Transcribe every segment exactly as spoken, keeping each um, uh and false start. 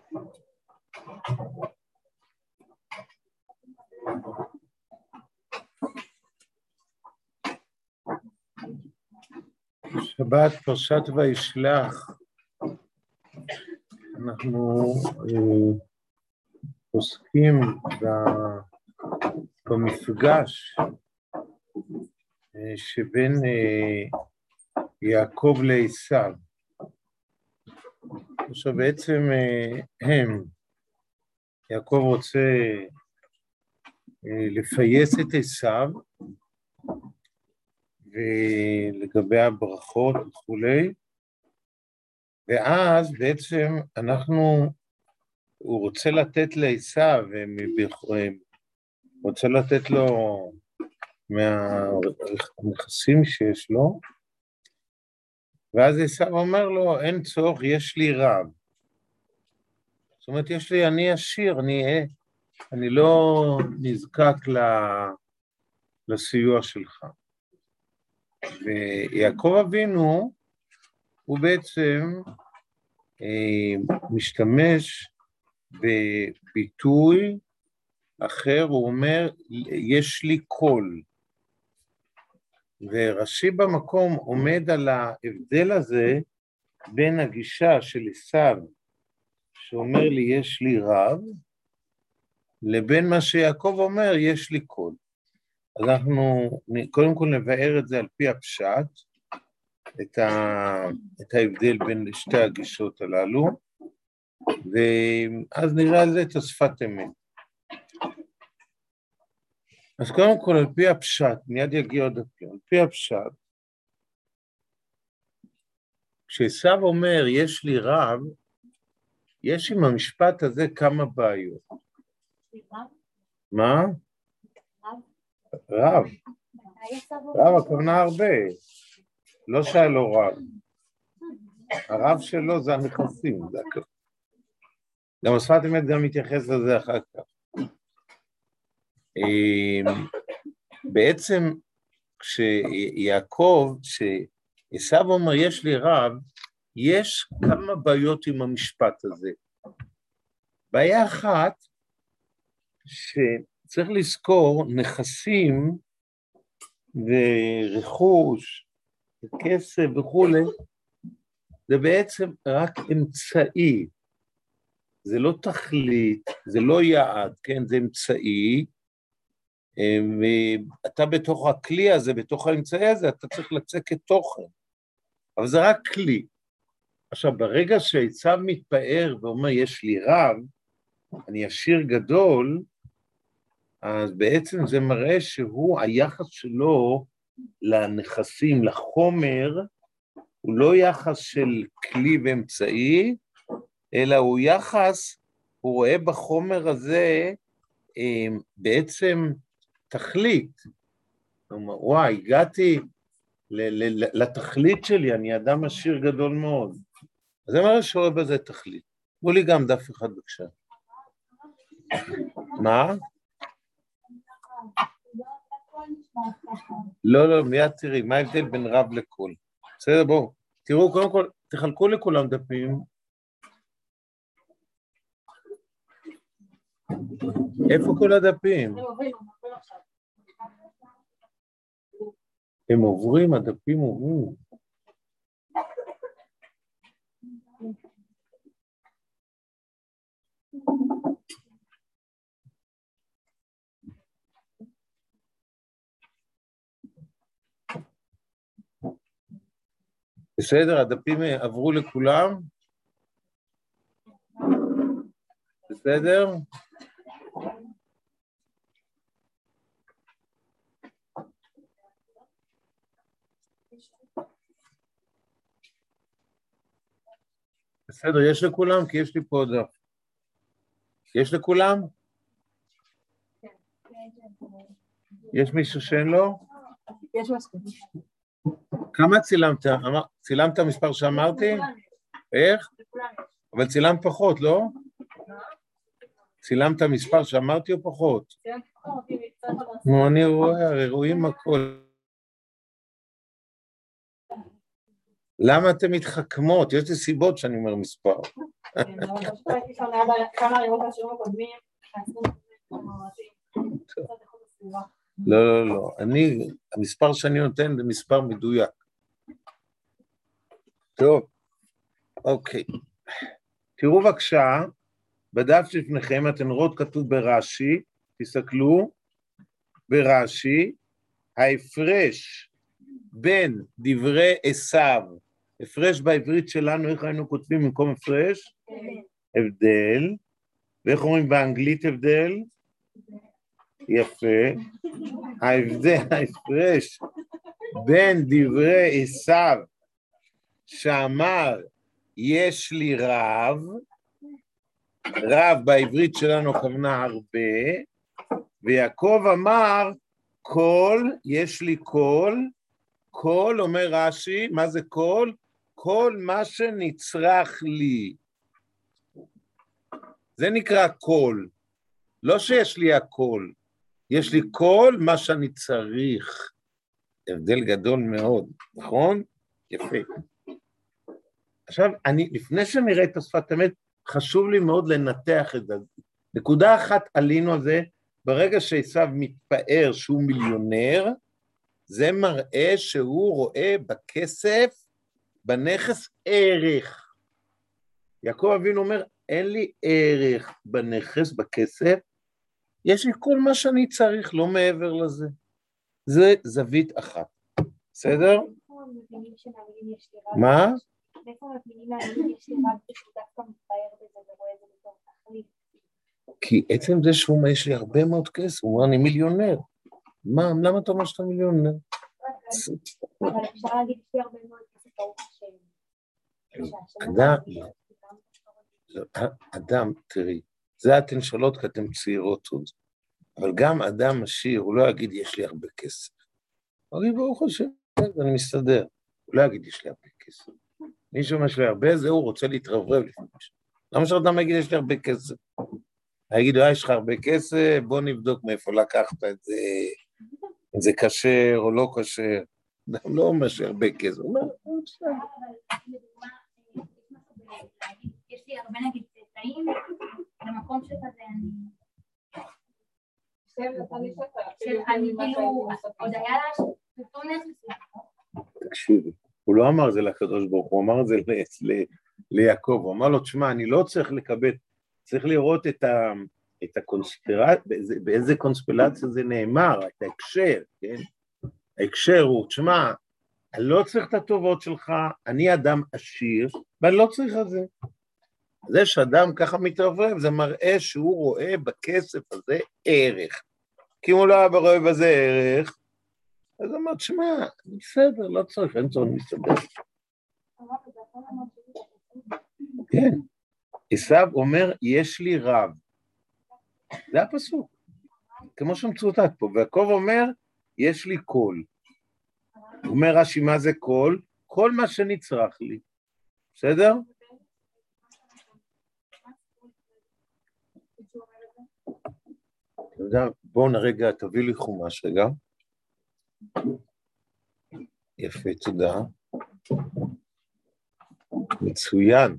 שבת פרשת וישלח, אנחנו אה, עוסקים במפגש אה, שבין אה, יעקב לעשיו. עכשיו בעצם אה, הם, יעקב רוצה אה, לפייס את עשיו, ולגבי הברכות וכולי, ואז בעצם אנחנו, הוא רוצה לתת לעשיו, רוצה לתת לו מהנכסים שיש לו, ואז עשיו אומר לו, אין צורך, יש לי רב. זאת אומרת, יש לי, אני עשיר, אני, אני לא נזקק לסיוע שלך. ויעקב אבינו הוא בעצם אה, משתמש בביטוי אחר, הוא אומר יש לי קול, ורש"י במקום עומד על ההבדל הזה בין הגישה של עשיו שאומר לי יש לי רב, לבין מה שיעקב אומר יש לי קול. אז אנחנו קודם כל נבאר את זה על פי הפשט, את, ה, את ההבדל בין שתי הגישות הללו, ואז נראה על זה את השפת אמת. אז קודם כל על פי הפשט, מיד יגיע עוד הפעם, על פי הפשט, כשעשיו אומר יש לי רב, יש עם המשפט הזה כמה בעיות. מה? רב, רב הכוונה הרבה, לא שהיה לו רב, הרב שלו זה הנכסים, זה הכל. גם השפת אמת גם מתייחס לזה אחר כך. בעצם כשיעקב, כשעשיו אומר יש לי רב, יש כמה בעיות עם המשפט הזה. בעיה אחת, שצריך לזכור נכסים ורכוש, כסף וכולי, זה בעצם רק אמצעי, זה לא תכלית, זה לא יעד, כן? זה אמצעי, ואתה בתוך הכלי הזה, בתוך האמצעי הזה, אתה צריך לצקת תוכן, אבל זה רק כלי. עכשיו, ברגע שעשיו מתפאר ואומר, יש לי רב, אני עשיר גדול, אז בעצם זה מראה שהוא, היחס שלו לנכסים, לחומר, הוא לא יחס של כלי ואמצעי, אלא הוא יחס, הוא רואה בחומר הזה בעצם תכלית. הוא אומר, וואי, הגעתי לתכלית שלי, אני אדם עשיר גדול מאוד. אז זה מראה שרואה בזה תכלית. בוא לי גם דף אחד בבקשה. מה? לא, לא, מיד תראי, מה ההבדל בין רב לקול? בסדר, בואו, תראו, קודם כל, תחלקו לכולם דפים. איפה כל הדפים? הם עוברים, הדפים עוברים. בסדר, הדפים עברו לכולם? בסדר? בסדר, יש לכולם? כי יש לי פה דף. יש לכולם? יש מישהו שאין לו? יש מספיק. כמה צילמת? צילמת מספר שאמרתי? איך? אבל צילמת פחות, לא? צילמת מספר שאמרתי או פחות? נו, אני רואה, הרי רואים הכל. למה אתם מתחכמות? יש לי סיבות שאני אומר מספר. כן, אבל פשוט ראיתי שם כמה לראות השיעורים הקודמים, לא, לא, לא, אני, המספר שאני נותן זה מספר מדויק. טוב, אוקיי. תראו בבקשה, בדף שלפניכם אתן רואות כתוב ברש"י, תסתכלו, ברש"י, ההפרש בין דברי עשיו, הפרש בעברית שלנו, איך היינו כותבים במקום הפרש? הבדל. ואיך אומרים באנגלית הבדל? יפה. ההבדל, ההפרש בין דברי עשיו, שאמר יש לי רב, רב בעברית שלנו כוונה הרבה, ויעקב אמר כל, יש לי כל, כל אומר רש"י, מה זה כל? כל מה שנצרך לי. זה נקרא כל, לא שיש לי הכל, יש לי כל מה שאני צריך. הבדל גדול מאוד, נכון? יפה. עכשיו, אני, לפני שנראה את השפת אמת, חשוב לי מאוד לנתח את זה. נקודה אחת עלינו על זה, ברגע שעשיו מתפאר שהוא מיליונר, זה מראה שהוא רואה בכסף, בנכס ערך. יעקב אבינו אומר, אין לי ערך בנכס, בכסף, יש לי כל מה שאני צריך, לא מעבר לזה. זה זווית אחת. בסדר? מה? איפה מבינים להגיד יש לי רק שהוא דווקא מתפאר בזה ורואה את זה בתור תכלית? כי עצם זה שהוא אומר, יש לי הרבה מאוד כסף, הוא אומר, אני מיליונר. מה, למה אתה אומר שאתה מיליונר? אבל אפשר להגיד יש לי הרבה מאוד כסף ברוך השם. אדם, אדם, תראי, זה אתן שאלות כי אתן צעירות עוד, אבל גם אדם עשיר, הוא לא יגיד יש לי הרבה כסף. הוא יגיד ברוך השם, אני מסתדר. הוא לא יגיד יש לי הרבה כסף. מי שאומר שיש לי הרבה, זה הוא רוצה להתרברב לפני משהו. למה שאדם יגיד יש לי הרבה כסף? יגיד, יש לך הרבה כסף, בוא נבדוק מאיפה לקחת את זה, אם זה כשר או לא כשר. אדם לא אומר שהרבה כסף, הוא אומר, בסדר. יש לי הרבה נגיד צאצאים, במקום שכזה אני... אני כאילו, עוד היה לה אותו נכס. תקשיבי, הוא לא אמר זה לקדוש ברוך הוא, אמר זה ליעקב, הוא אמר לו, תשמע, אני לא צריך לקבל, צריך לראות את הקונספירציה, באיזה קונספלציה זה נאמר, את ההקשר, כן? ההקשר הוא, תשמע, אני לא צריך את הטובות שלך, אני אדם עשיר, ואני לא צריך את זה. זה שאדם ככה מתרברב, זה מראה שהוא רואה בכסף הזה ערך. כי אם הוא לא היה רואה בזה ערך, אז אמר, תשמע, בסדר, לא צריך, אין צורך מסתדר. כן, עשיו אומר, יש לי רב. זה הפסוק, כמו שמצוטט פה, ויעקב אומר, יש לי קול. הוא אומר, רש"י, מה זה קול? כל מה שנצרך לי. בסדר? בואו נרגע, תביא לי חומש רגע. יפה, תודה. מצוין.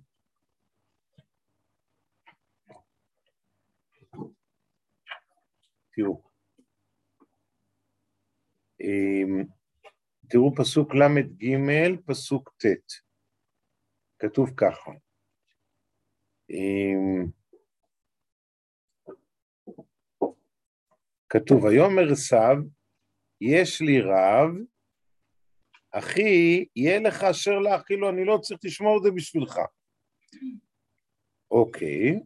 תראו. תראו פסוק למד ג' פסוק ט'. כתוב ככה. כתוב, ויאמר עשיו, יש לי רב, אחי, יהיה לך אשר לאחי לו, אני לא צריך לשמור את זה בשבילך. אוקיי.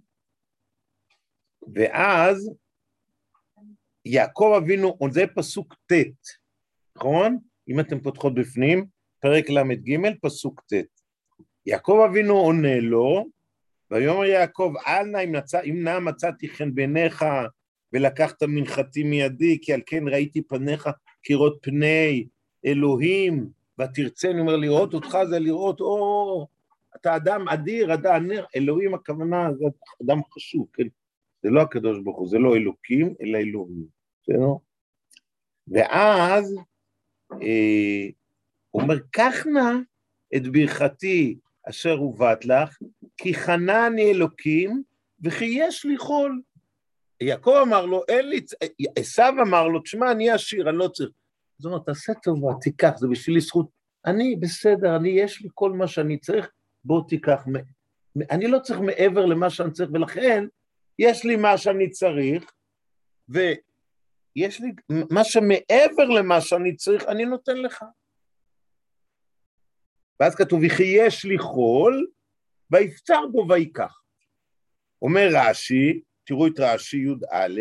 ואז, יעקב אבינו, זה פסוק ט', נכון? אם אתם פותחות בפנים, פרק למד ג' פסוק ט'. יעקב אבינו עונה לו, ויאמר יעקב, אל נא אם, נצא, אם נא מצאתי חן בעיניך, ולקחת מנחתי מידי, כי על כן ראיתי פניך כראות פני אלוהים, ותרצה, אני אומר, לראות אותך זה לראות, או, אתה אדם אדיר, אדם נר, אלוהים הכוונה, זה אדם חשוב, כן? זה לא הקדוש ברוך הוא, זה לא אלוקים, אלא אלוהים, בסדר? ואז, אה, הוא אומר, קח נא את ברכתי אשר הובאת לך, כי חנני אלוקים, וכי יש לי חול. יעקב אמר לו, אין לי, עשיו אמר לו, תשמע, אני עשיר, אני לא צריך. זאת אומרת, תעשה טובה, תיקח, זה בשבילי זכות. אני בסדר, אני, יש לי כל מה שאני צריך, בוא תיקח. אני לא צריך מעבר למה שאני צריך, ולכן, יש לי מה שאני צריך, ויש לי מה שמעבר למה שאני צריך, אני נותן לך. ואז כתוב, וכי יש לי חול, ויפצר בו ויקח. אומר רש"י, תראו את רש"י י"א,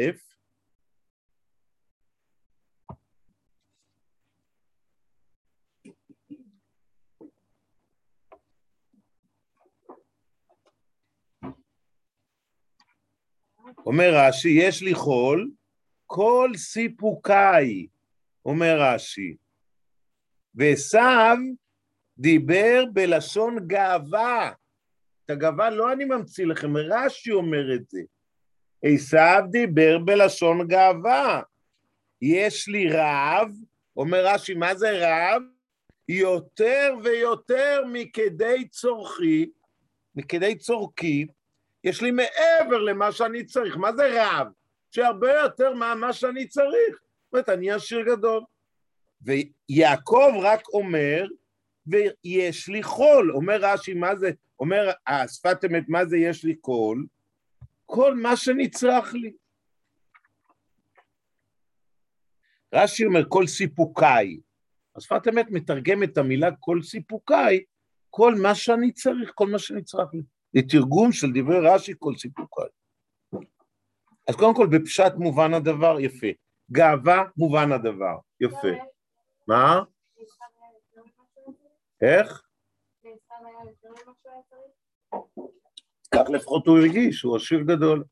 אומר רש"י, יש לי חול, כל סיפוקי, אומר רש"י, ועשיו דיבר בלשון גאווה, את הגאווה לא אני ממציא לכם, רש"י אומר את זה, עשיו דיבר בלשון גאווה, יש לי רב, אומר רש"י, מה זה רב? יותר ויותר מכדי צורכי, מכדי צורכי, יש לי מעבר למה שאני צריך, מה זה רב? שהרבה יותר מה שאני צריך, זאת אומרת, אני עשיר גדול. ויעקב רק אומר, ויש לי חול, אומר רש"י, מה זה, אומר השפת אמת, מה זה יש לי חול? כל מה שנצרך לי. רש"י אומר, כל סיפוקי, השפת אמת מתרגם את המילה כל סיפוקי, כל מה שאני צריך, כל מה שנצרך לי. זה תרגום של דברי רש"י, כל סיפוקי. אז קודם כל, בפשט מובן הדבר, יפה. גאווה מובן הדבר, יפה. מה? איך? כך לפחות הוא הרגיש, הוא עשיר גדול.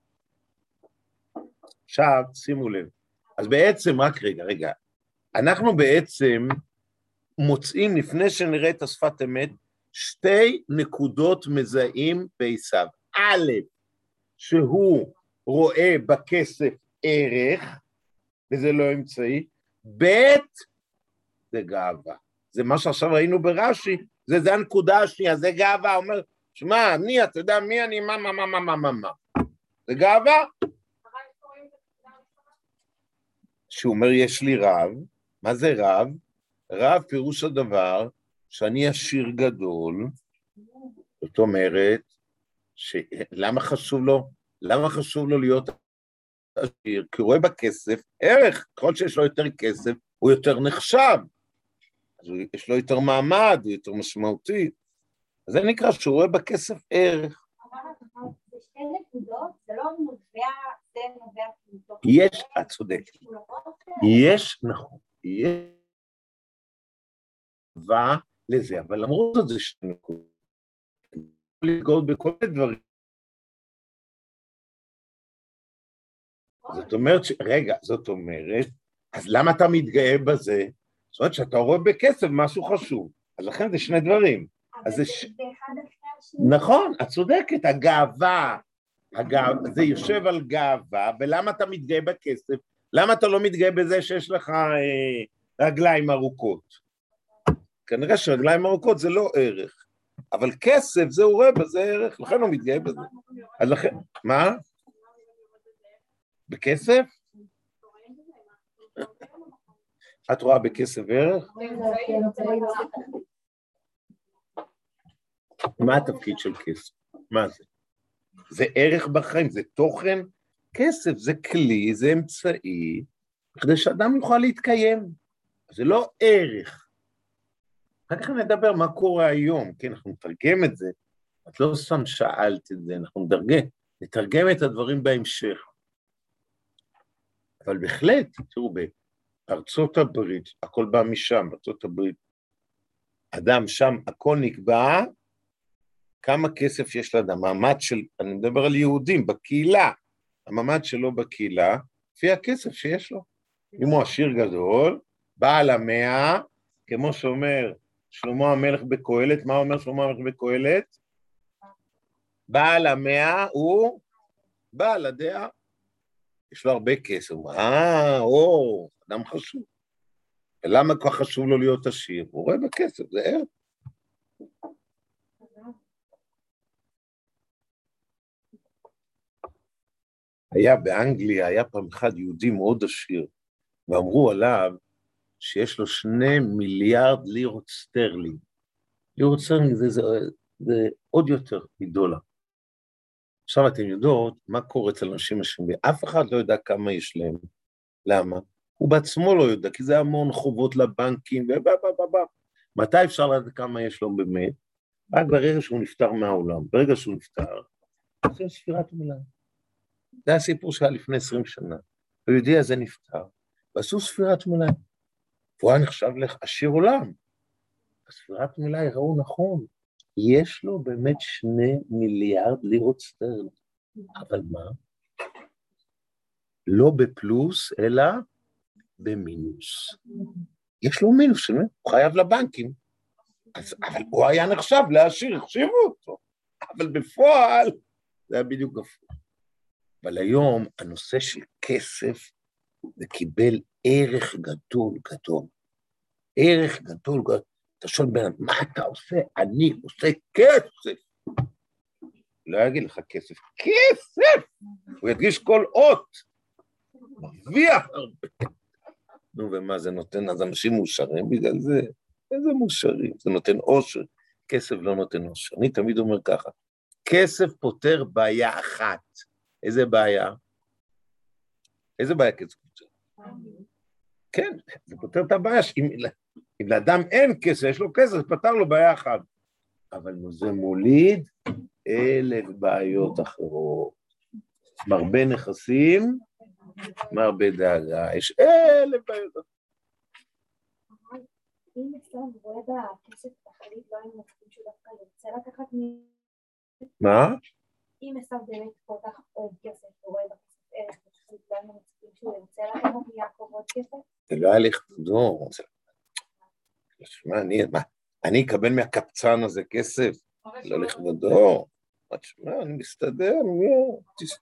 עכשיו, שימו לב. אז בעצם, רק רגע, רגע. אנחנו בעצם מוצאים, לפני שנראה את השפת אמת, שתי נקודות מזהים בעשיו. א', שהוא רואה בכסף ערך, וזה לא אמצעי, ב', זה גאווה. זה מה שעכשיו ראינו ברש"י, זה, זה הנקודה השנייה, זה גאווה, אומר, שמע, אני, אתה יודע מי אני, מה, מה, מה, מה, מה, מה, מה. זה גאווה. שהוא אומר, יש לי רב, מה זה רב? רב פירוש הדבר, שאני עשיר גדול, זאת אומרת, למה חשוב לו, למה חשוב לו להיות עשיר? כי הוא רואה בכסף ערך, ככל שיש לו יותר כסף, הוא יותר נחשב, אז יש לו יותר מעמד, הוא יותר משמעותי, אז זה נקרא שהוא רואה בכסף ערך. זה שתי נקודות, זה לא נובע, זה נובע מתוך... יש, את צודקת, יש, נכון, יש נובע לזה, אבל למרות זאת זה שתי נקודות, לגעות בכל הדברים. זאת אומרת, ש... רגע, זאת אומרת, אז למה אתה מתגאה בזה? זאת אומרת שאתה רואה בכסף משהו חשוב, אז לכן זה שני דברים. אבל זה, זה ש... באחד אחרי השני. נכון, את צודקת, הגאווה, הגאו... זה יושב על גאווה, ולמה אתה מתגאה בכסף? למה אתה לא מתגאה בזה שיש לך אה, רגליים ארוכות? כנראה שרגליים ארוכות זה לא ערך, אבל כסף זה הוא רואה בזה ערך, לכן הוא מתגאה בזה. אז לכן, מה? בכסף? את רואה בכסף ערך? מה התפקיד של כסף? מה זה? זה ערך בחיים, זה תוכן? כסף זה כלי, זה אמצעי, כדי שאדם יוכל להתקיים. זה לא ערך. אחר כך נדבר מה קורה היום, כן, אנחנו נתרגם את זה, את לא סתם שאלת את זה, אנחנו נתרגם, נתרגם את הדברים בהמשך. אבל בהחלט, תראו, בארצות הברית, הכל בא משם, בארצות הברית, אדם שם, הכל נקבע, כמה כסף יש לאדם, המעמד של, אני מדבר על יהודים, בקהילה, המעמד שלו בקהילה, לפי הכסף שיש לו. אם הוא עשיר גדול, בעל המאה, כמו שאומר שלמה המלך בקהלת, מה אומר שלמה המלך בקהלת? בעל המאה הוא בעל הדעה. יש לו הרבה כסף, אה, או, אדם חשוב. ולמה כל כך חשוב לו להיות עשיר? הוא רואה בכסף, זה ערך. היה באנגליה, היה פעם אחד יהודי מאוד עשיר, ואמרו עליו שיש לו שני מיליארד לירות סטרלינג. לירות סטרלינג זה, זה, זה עוד יותר מדולר. עכשיו אתם יודעות מה קורה אצל אנשים עשירים, אף אחד לא יודע כמה יש להם. למה? הוא בעצמו לא יודע, כי זה המון חובות לבנקים, ובא, בא, בא, בא. מתי אפשר לדעת כמה יש לו באמת? רק ברגע שהוא נפטר מהעולם, ברגע שהוא נפטר, זה ספירת מילה. זה הסיפור שהיה לפני עשרים שנה. היהודי הזה נפטר, ועשו ספירת מילה. והוא היה נחשב לעשיר עולם. הספירת מילה יראו נכון, יש לו באמת שני מיליארד לירות סטרלינג. אבל מה? לא בפלוס, אלא במינוס. יש לו מינוס, הוא חייב לבנקים. אז, אבל הוא היה נחשב לעשיר, החשיבו אותו. אבל בפועל, זה היה בדיוק הפוך. אבל היום, הנושא של כסף, זה קיבל ערך גדול גדול. ערך גדול גדול. אתה שואל בן, מה אתה עושה? אני עושה כסף. לא יגיד לך כסף. כסף! הוא ידגיש כל אות. מרוויח הרבה. נו, ומה זה נותן? אז אנשים מאושרים בגלל זה. איזה מאושרים? זה נותן עושר. כסף לא נותן עושר. אני תמיד אומר ככה, כסף פותר בעיה אחת. איזה בעיה? איזה בעיה כסף פותר? כן, זה פותר את הבעיה. אם לאדם אין כסף, יש לו כסף, פתר לו בעיה אחת. אבל זה מוליד אלף בעיות אחרות. מרבה נכסים, מרבה דאגה. יש אלף בעיות אחרות. אם אצלם רואה בכסף תחליט, לא היינו מצפים שהוא דווקא יוצא לקחת מ... מה? אם אצלם באמת כל כך אוהב כסף, ורואה בכסף ערך, תחליט, לא היינו מצפים שהוא יוצא לקחת מיעקב עוד כסף? זה לא היה לכבודו. תשמע, אני, מה, אני אקבל מהקפצן הזה כסף? לא לכבודו. תשמע, אני מסתדר, מי...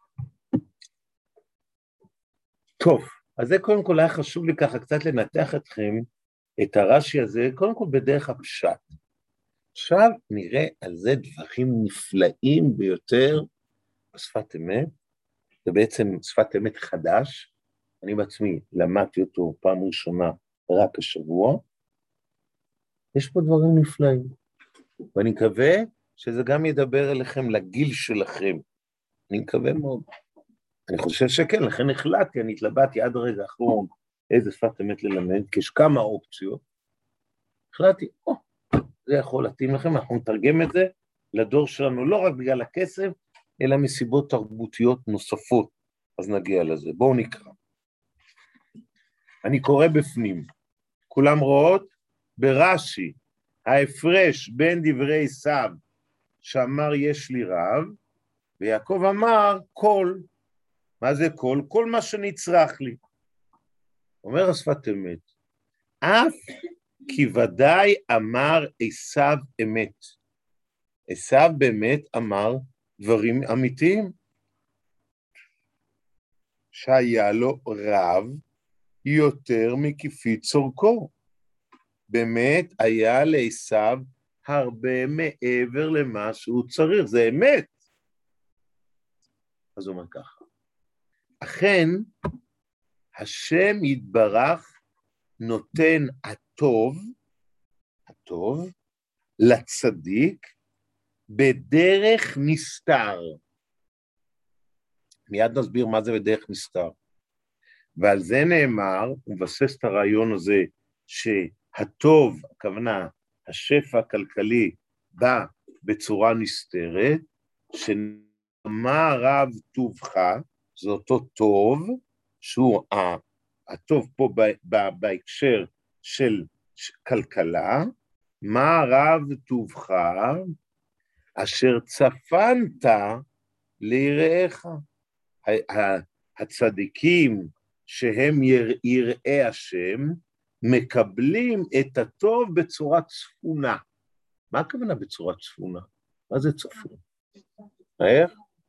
טוב, אז זה קודם כל היה חשוב לי ככה קצת לנתח אתכם, את הרש"י הזה, קודם כל בדרך הפשט. עכשיו נראה על זה דברים נפלאים ביותר בשפת אמת, זה בעצם שפת אמת חדש, אני בעצמי למדתי אותו פעם ראשונה רק השבוע, יש פה דברים נפלאים, ואני מקווה שזה גם ידבר אליכם לגיל שלכם, אני מקווה מאוד. אני חושב שכן, לכן החלטתי, אני התלבטתי עד הרגע האחרון, איזה שפת אמת ללמד, כי יש כמה אופציות, החלטתי, או, זה יכול להתאים לכם, אנחנו נתרגם את זה לדור שלנו, לא רק בגלל הכסף, אלא מסיבות תרבותיות נוספות, אז נגיע לזה, בואו נקרא. אני קורא בפנים, כולם רואות? ברש"י, ההפרש בין דברי עשיו, שאמר יש לי רב, ויעקב אמר כל, מה זה כל? כל מה שנצרך לי. אומר השפת אמת, אף כי ודאי אמר עשיו אמת. עשיו באמת אמר דברים אמיתיים. שהיה לו רב יותר מכפי צורכו. באמת היה לעשיו הרבה מעבר למה שהוא צריך, זה אמת. אז הוא אומר ככה, אכן השם יתברך נותן הטוב, הטוב, לצדיק, בדרך נסתר. מיד נסביר מה זה בדרך נסתר. ועל זה נאמר, הוא מבסס את הרעיון הזה, שהטוב, הכוונה, השפע הכלכלי, בא בצורה נסתרת, שמה רב טובך, זה אותו טוב, שהוא הטוב פה בהקשר של כלכלה, מה רב טובך, אשר צפנת ליראיך. הצדיקים שהם יראי השם, מקבלים את הטוב בצורה צפונה. מה הכוונה בצורה צפונה? מה זה צפון? איך?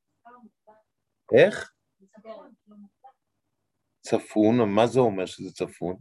איך? צפון, מה זה אומר שזה צפון?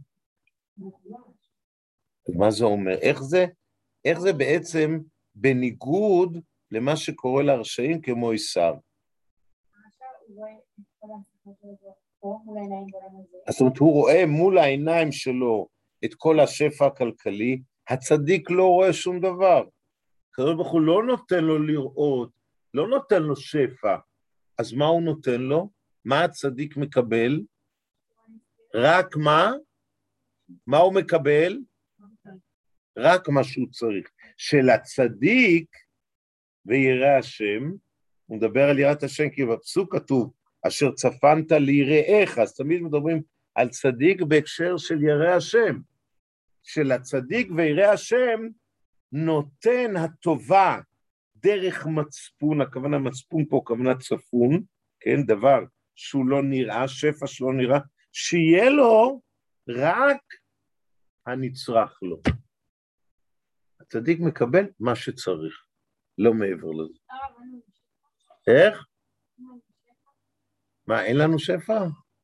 מה זה אומר? איך זה? איך זה בעצם בניגוד למה שקורה לרשעים כמו עשיו? זאת אומרת, הוא רואה מול העיניים שלו את כל השפע הכלכלי, הצדיק לא רואה שום דבר. הקדוש ברוך הוא לא נותן לו לראות, לא נותן לו שפע. אז מה הוא נותן לו? מה הצדיק מקבל? רק מה? מה הוא מקבל? רק מה שהוא צריך. של הצדיק וירא השם, הוא מדבר על יראת השם, כי בפסוק כתוב, אשר צפנת ליראיך, אז תמיד מדברים על צדיק בהקשר של ירא השם. של הצדיק וירא השם נותן הטובה דרך מצפון, הכוונה מצפון פה, הכוונה צפון, כן, דבר שהוא לא נראה, שפע שלא נראה, שיהיה לו רק הנצרך לו. הצדיק מקבל מה שצריך, לא מעבר לזה. איך? מה, אין לנו שפע?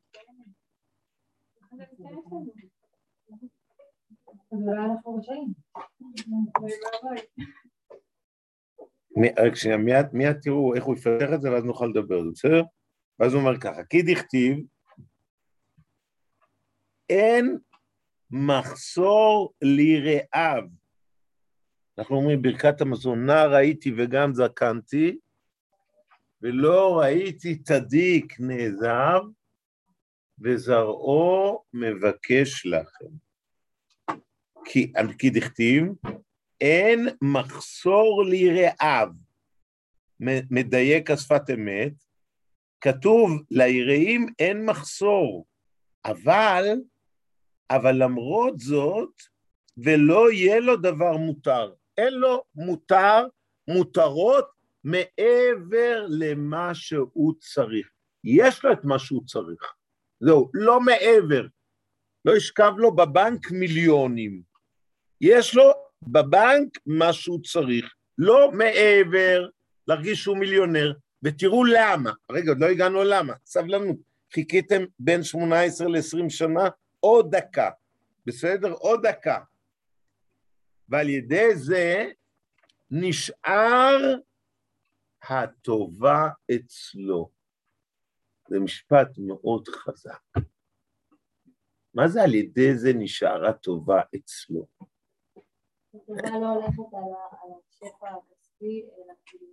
רק שנייה, מיד תראו איך הוא יפתח את זה, ואז נוכל לדבר על זה, בסדר? ואז הוא אומר ככה, כי דכתיב, אין מחסור ליראיו. אנחנו אומרים ברכת המזון, נע ראיתי וגם זקנתי, ולא ראיתי צדיק נעזב, וזרעו מבקש לכם. כי, כי דכתיב, אין מחסור ליראיו, מדייק השפת אמת, כתוב ליראים אין מחסור, אבל, אבל למרות זאת, ולא יהיה לו דבר מותר, אין לו מותר, מותרות מעבר למה שהוא צריך. יש לו את מה שהוא צריך, זהו, לא מעבר, לא ישכב לו בבנק מיליונים, יש לו בבנק מה שהוא צריך, לא מעבר, להרגיש שהוא מיליונר, ותראו למה, רגע, עוד לא הגענו למה, סבלנות, חיכיתם בין שמונה עשרה ל-עשרים שנה, עוד דקה, בסדר? עוד דקה, ועל ידי זה נשאר הטובה אצלו, זה משפט מאוד חזק, מה זה על ידי זה נשאר הטובה אצלו? הטובה לא הולכת על השפע הכספי, אלא כאילו...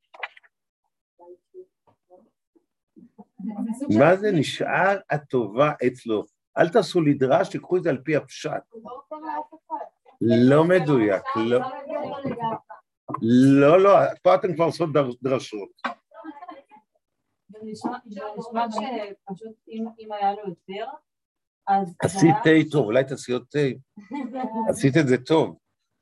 מה זה נשאר הטובה אצלו? אל תעשו לי דרש, תקחו את זה על פי הפשט. לא מדויק, לא. לא, לא, פה אתם כבר עושות דרשות. זה נשמע שפשוט אם היה לו יותר, אז... עשית תה טוב, אולי תעשי עוד תה. עשית את זה טוב.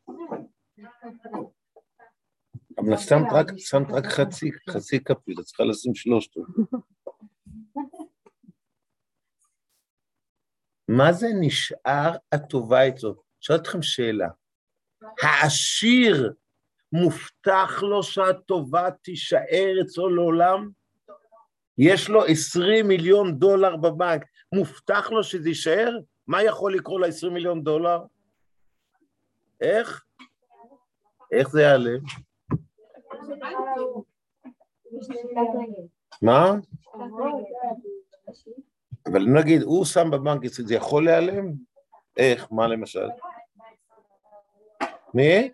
אבל שמת רק חצי, חצי כפיל, את צריכה לשים שלושת. מה זה נשאר הטובה אצלו? שאלת אתכם שאלה. העשיר מובטח לו שהטובה תישאר אצלו לעולם? יש לו עשרים מיליון דולר בבנק, מובטח לו שזה יישאר? מה יכול לקרוא ל-עשרים מיליון דולר? איך? איך זה יעלה? מה? אבל אם נגיד, הוא שם בבנק, זה יכול להיעלם? איך? מה למשל? מי?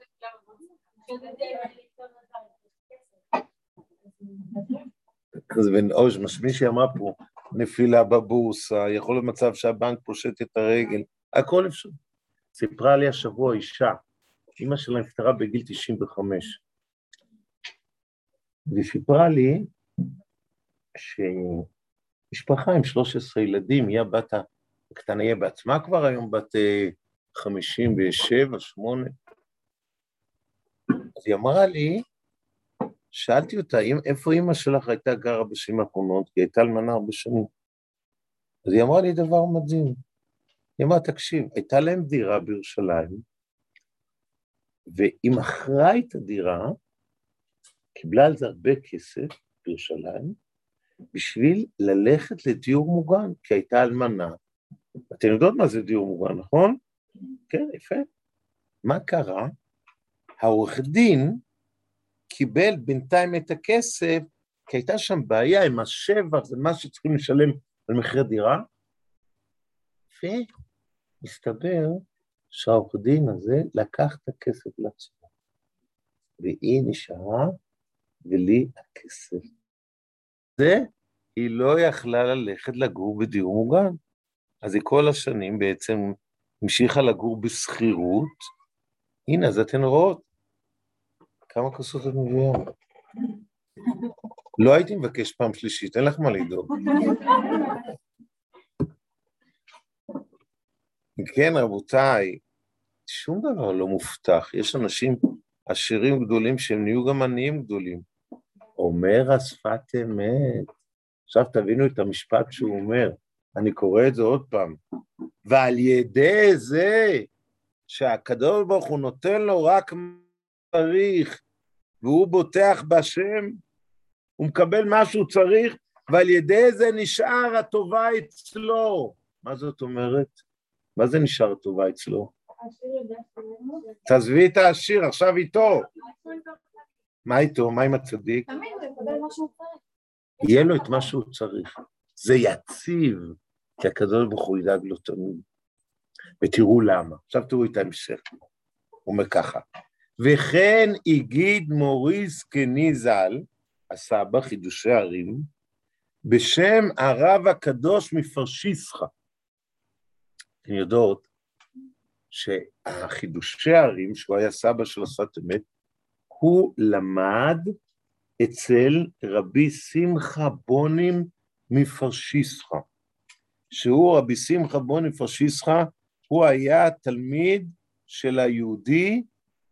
אז בן אוש, משמי שאמרה פה, נפילה בבורסה, יכול להיות מצב שהבנק פושט את הרגל, הכל אפשר. סיפרה לי השבוע אישה, אמא שלה נפטרה בגיל תשעים וחמש, והיא סיפרה לי שמשפחה עם שלושה עשר ילדים, היא הבת הקטנה, היא בעצמה כבר היום בת חמישים ושבע, שמונה, אז היא אמרה לי, שאלתי אותה, איפה אמא שלך הייתה גרה בשנים האחרונות, כי הייתה אלמנה הרבה שנים, אז היא אמרה לי דבר מדהים, היא אמרה, תקשיב, הייתה להם דירה בירושלים, והיא מכרה את הדירה, קיבלה על זה הרבה כסף בירושלים, בשביל ללכת לדיור מוגן, כי הייתה אלמנה. אתם יודעות מה זה דיור מוגן, נכון? כן, יפה. מה קרה? העורך דין קיבל בינתיים את הכסף כי הייתה שם בעיה עם השבח, זה מה שצריכים לשלם על מחיר דירה, ומסתבר שהעורך דין הזה לקח את הכסף לעצמו, והיא נשארה, ולי הכסף. זה, היא לא יכלה ללכת לגור בדיור מוגן, אז היא כל השנים בעצם המשיכה לגור בסחירות. הנה, אז אתן רואות, כמה כוסות את מביאה? לא הייתי מבקש פעם שלישית, אין לך מה לדאוג. כן, רבותיי, שום דבר לא מובטח. יש אנשים עשירים גדולים שהם נהיו גם עניים גדולים. אומר השפת אמת. עכשיו תבינו את המשפט שהוא אומר. אני קורא את זה עוד פעם. ועל ידי זה שהקדוש ברוך הוא נותן לו רק מה צריך, והוא בוטח בשם, הוא מקבל מה שהוא צריך, ועל ידי זה נשאר הטובה אצלו. מה זאת אומרת? מה זה נשאר הטובה אצלו? תעזבי את העשיר, עכשיו איתו. מה איתו? מה עם הצדיק? תמיד הוא יקבל מה שהוא צריך. יהיה לו את מה שהוא צריך. זה יציב, כי הקדוש ברוך הוא ידאג לו תמיד. ותראו למה. עכשיו תראו את ההמשך. הוא אומר ככה. וכן הגיד מוריס קני ז"ל, הסבא, חידושי ערים, בשם הרב הקדוש מפרשיסחה. אתם יודעות שהחידושי ערים, שהוא היה סבא של השפת אמת, הוא למד אצל רבי שמחה בונים מפרשיסחה. שהוא רבי שמחה בונים מפרשיסחה, הוא היה תלמיד של היהודי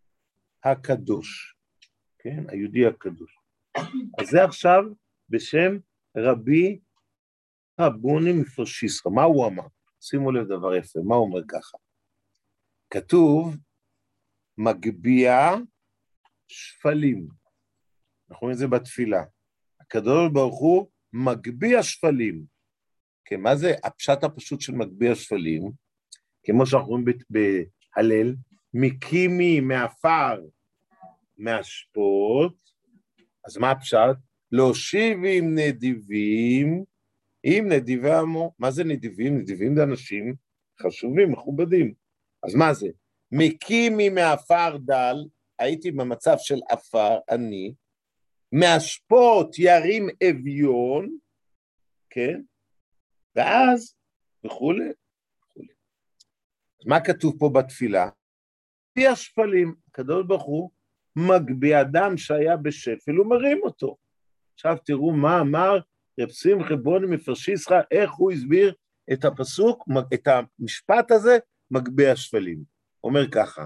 הקדוש. כן, היהודי הקדוש. אז זה עכשיו בשם רבי בונים מפרשיסחה. מה הוא אמר? שימו לב דבר יפה, מה הוא אומר ככה? כתוב, מגביה שפלים. אנחנו רואים את זה בתפילה. הקדוש ברוך הוא מגביה שפלים. כן, מה זה הפשט הפשוט של מגביה שפלים? כמו שאנחנו רואים בהלל, מקימי מעפר מהשפות, אז מה הפשט? להושיב עם נדיבים, עם נדיבי עמו. מה זה נדיבים? נדיבים זה אנשים חשובים, מכובדים. אז מה זה? מקימי מעפר דל, הייתי במצב של עפר, אני, מהשפות ירים אביון, כן? ואז, וכולי, וכולי. אז מה כתוב פה בתפילה? פי השפלים, הקדוש ברוך הוא, מגביה אדם שהיה בשפל, הוא מרים אותו. עכשיו תראו מה אמר רב שמחה בונים מפרשיסחה, איך הוא הסביר את הפסוק, את המשפט הזה, מגביה שפלים. אומר ככה,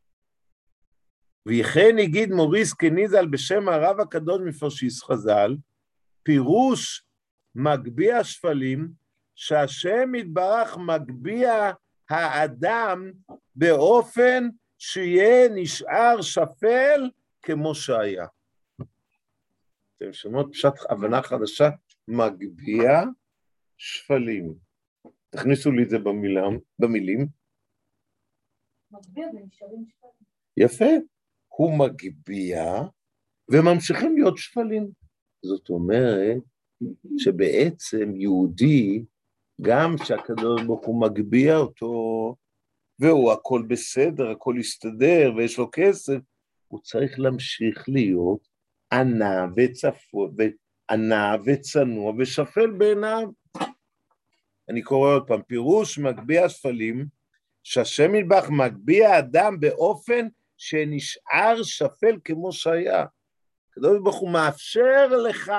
וכן הגיד מוריס קני ז"ל בשם הרב הקדוש מפרשיסחה ז"ל, פירוש מגביה שפלים, שהשם יתברך מגביה האדם באופן שיהיה נשאר שפל כמו שהיה. אתם שמות פשט הבנה חדשה, מגביה שפלים. תכניסו לי את זה במילים, במילים. מגביה ונשארים שפלים. יפה, הוא מגביה וממשיכים להיות שפלים. זאת אומרת שבעצם יהודי, גם שהקדוש ברוך הוא מגביה אותו, והוא הכל בסדר, הכל יסתדר, ויש לו כסף, הוא צריך להמשיך להיות ענה וצפות, ענה וצנוע ושפל בעיניו. אני קורא עוד פעם, פירוש מגביה שפלים, שהשם יתברך מגביה אדם באופן שנשאר שפל כמו שהיה. הקדוש ברוך הוא מאפשר לך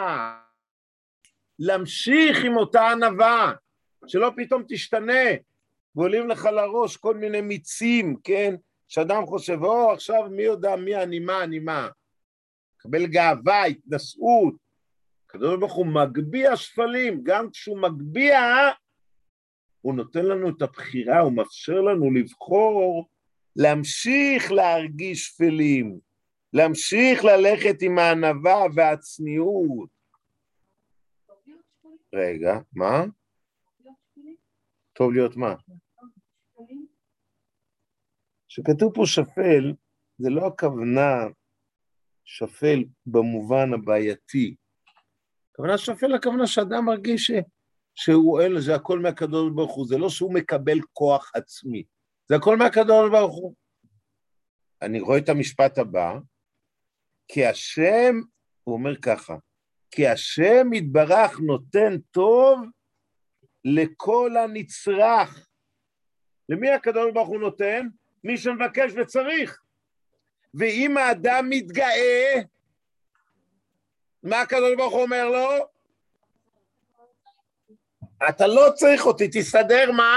להמשיך עם אותה ענווה, שלא פתאום תשתנה, ועולים לך לראש כל מיני מיצים, כן? שאדם חושב, או עכשיו מי יודע מי אני מה, אני מה. קבל גאווה, התנשאות. הקדוש ברוך הוא מגביה שפלים, גם כשהוא מגביה, הוא נותן לנו את הבחירה, הוא מאפשר לנו לבחור, להמשיך להרגיש שפלים, להמשיך ללכת עם הענווה והצניעות. רגע, מה? טוב להיות מה? שכתוב פה שפל, זה לא הכוונה שפל במובן הבעייתי, הכוונה שפל, הכוונה שאדם מרגיש ש... שהוא אין, זה הכל מהקדוש ברוך הוא, זה לא שהוא מקבל כוח עצמי, זה הכל מהקדוש ברוך הוא. אני רואה את המשפט הבא, כי השם, הוא אומר ככה, כי השם יתברך נותן טוב לכל הנצרך. למי הקדוש ברוך הוא נותן? מי שמבקש וצריך. ואם האדם מתגאה, מה הקדוש ברוך הוא אומר לו? אתה לא צריך אותי, תסתדר מה?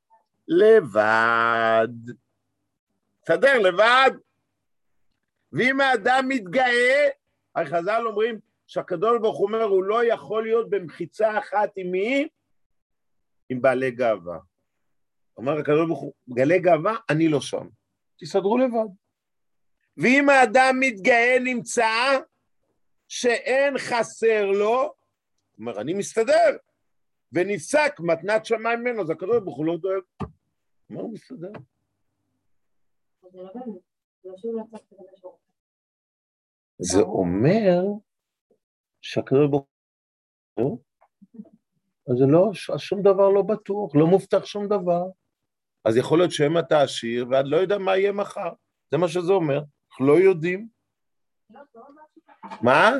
לבד. תסתדר לבד. ואם האדם מתגאה, החז"ל אומרים שהקדוש ברוך הוא אומר, הוא לא יכול להיות במחיצה אחת עם מי? עם בעלי גאווה. אומר הקדוש ברוך הוא, בעלי גאווה, אני לא שם. תסתדרו לבד. ואם האדם מתגאה נמצא שאין חסר לו, אומר, אני מסתדר. וניסק מתנת שמיים ממנו, אז הקדוש ברוך הוא לא דואג. מה הוא מסתדר? זה אומר שהקדוש ברוך הוא, אז זה לא, שום דבר לא בטוח, לא מובטח שום דבר. אז יכול להיות שאם אתה עשיר, ועד לא יודע מה יהיה מחר. זה מה שזה אומר, אנחנו לא יודעים. מה?